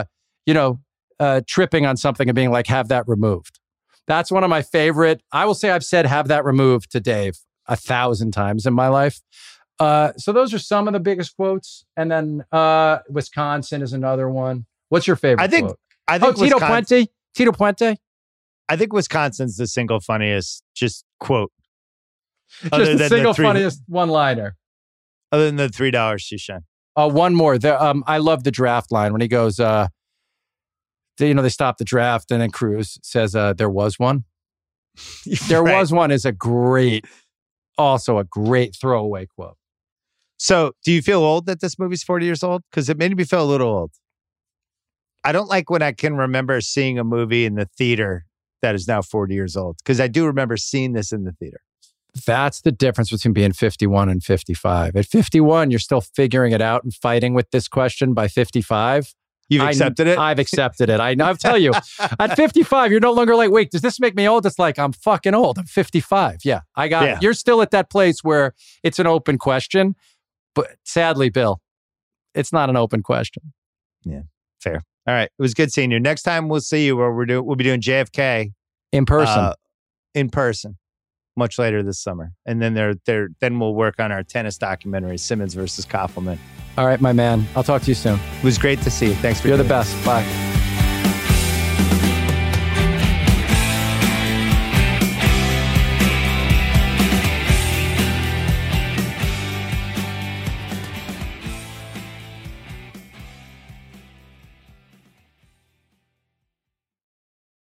tripping on something and being like, have that removed. That's one of my favorite. I will say I've said have that removed to Dave 1,000 times in my life. So those are some of the biggest quotes. And then Wisconsin is another one. What's your favorite quote? I think Tito Puente. Tito Puente. I think Wisconsin's the single funniest just quote. Just the single funniest one-liner. Other than the $3 she shine. One more. I love the draft line when he goes, they stop the draft and then Cruz says, there was one. There was one is also a great throwaway quote. So do you feel old that this movie's 40 years old? Because it made me feel a little old. I don't like when I can remember seeing a movie in the theater that is now 40 years old. Because I do remember seeing this in the theater. That's the difference between being 51 and 55. At 51, you're still figuring it out and fighting with this question. By 55, you've accepted it? I've accepted it. I'll tell you, at 55, you're no longer like, wait, does this make me old? It's like, I'm fucking old. I'm 55. Yeah, I got it. You're still at that place where it's an open question. But sadly, Bill, it's not an open question. Yeah, fair. All right. It was good seeing you. Next time we'll see you where we'll be doing JFK. In person. In person. Much later this summer. And then then we'll work on our tennis documentary, Simmons versus Koppelman. All right, my man. I'll talk to you soon. It was great to see you. Thanks for You're the best. Bye.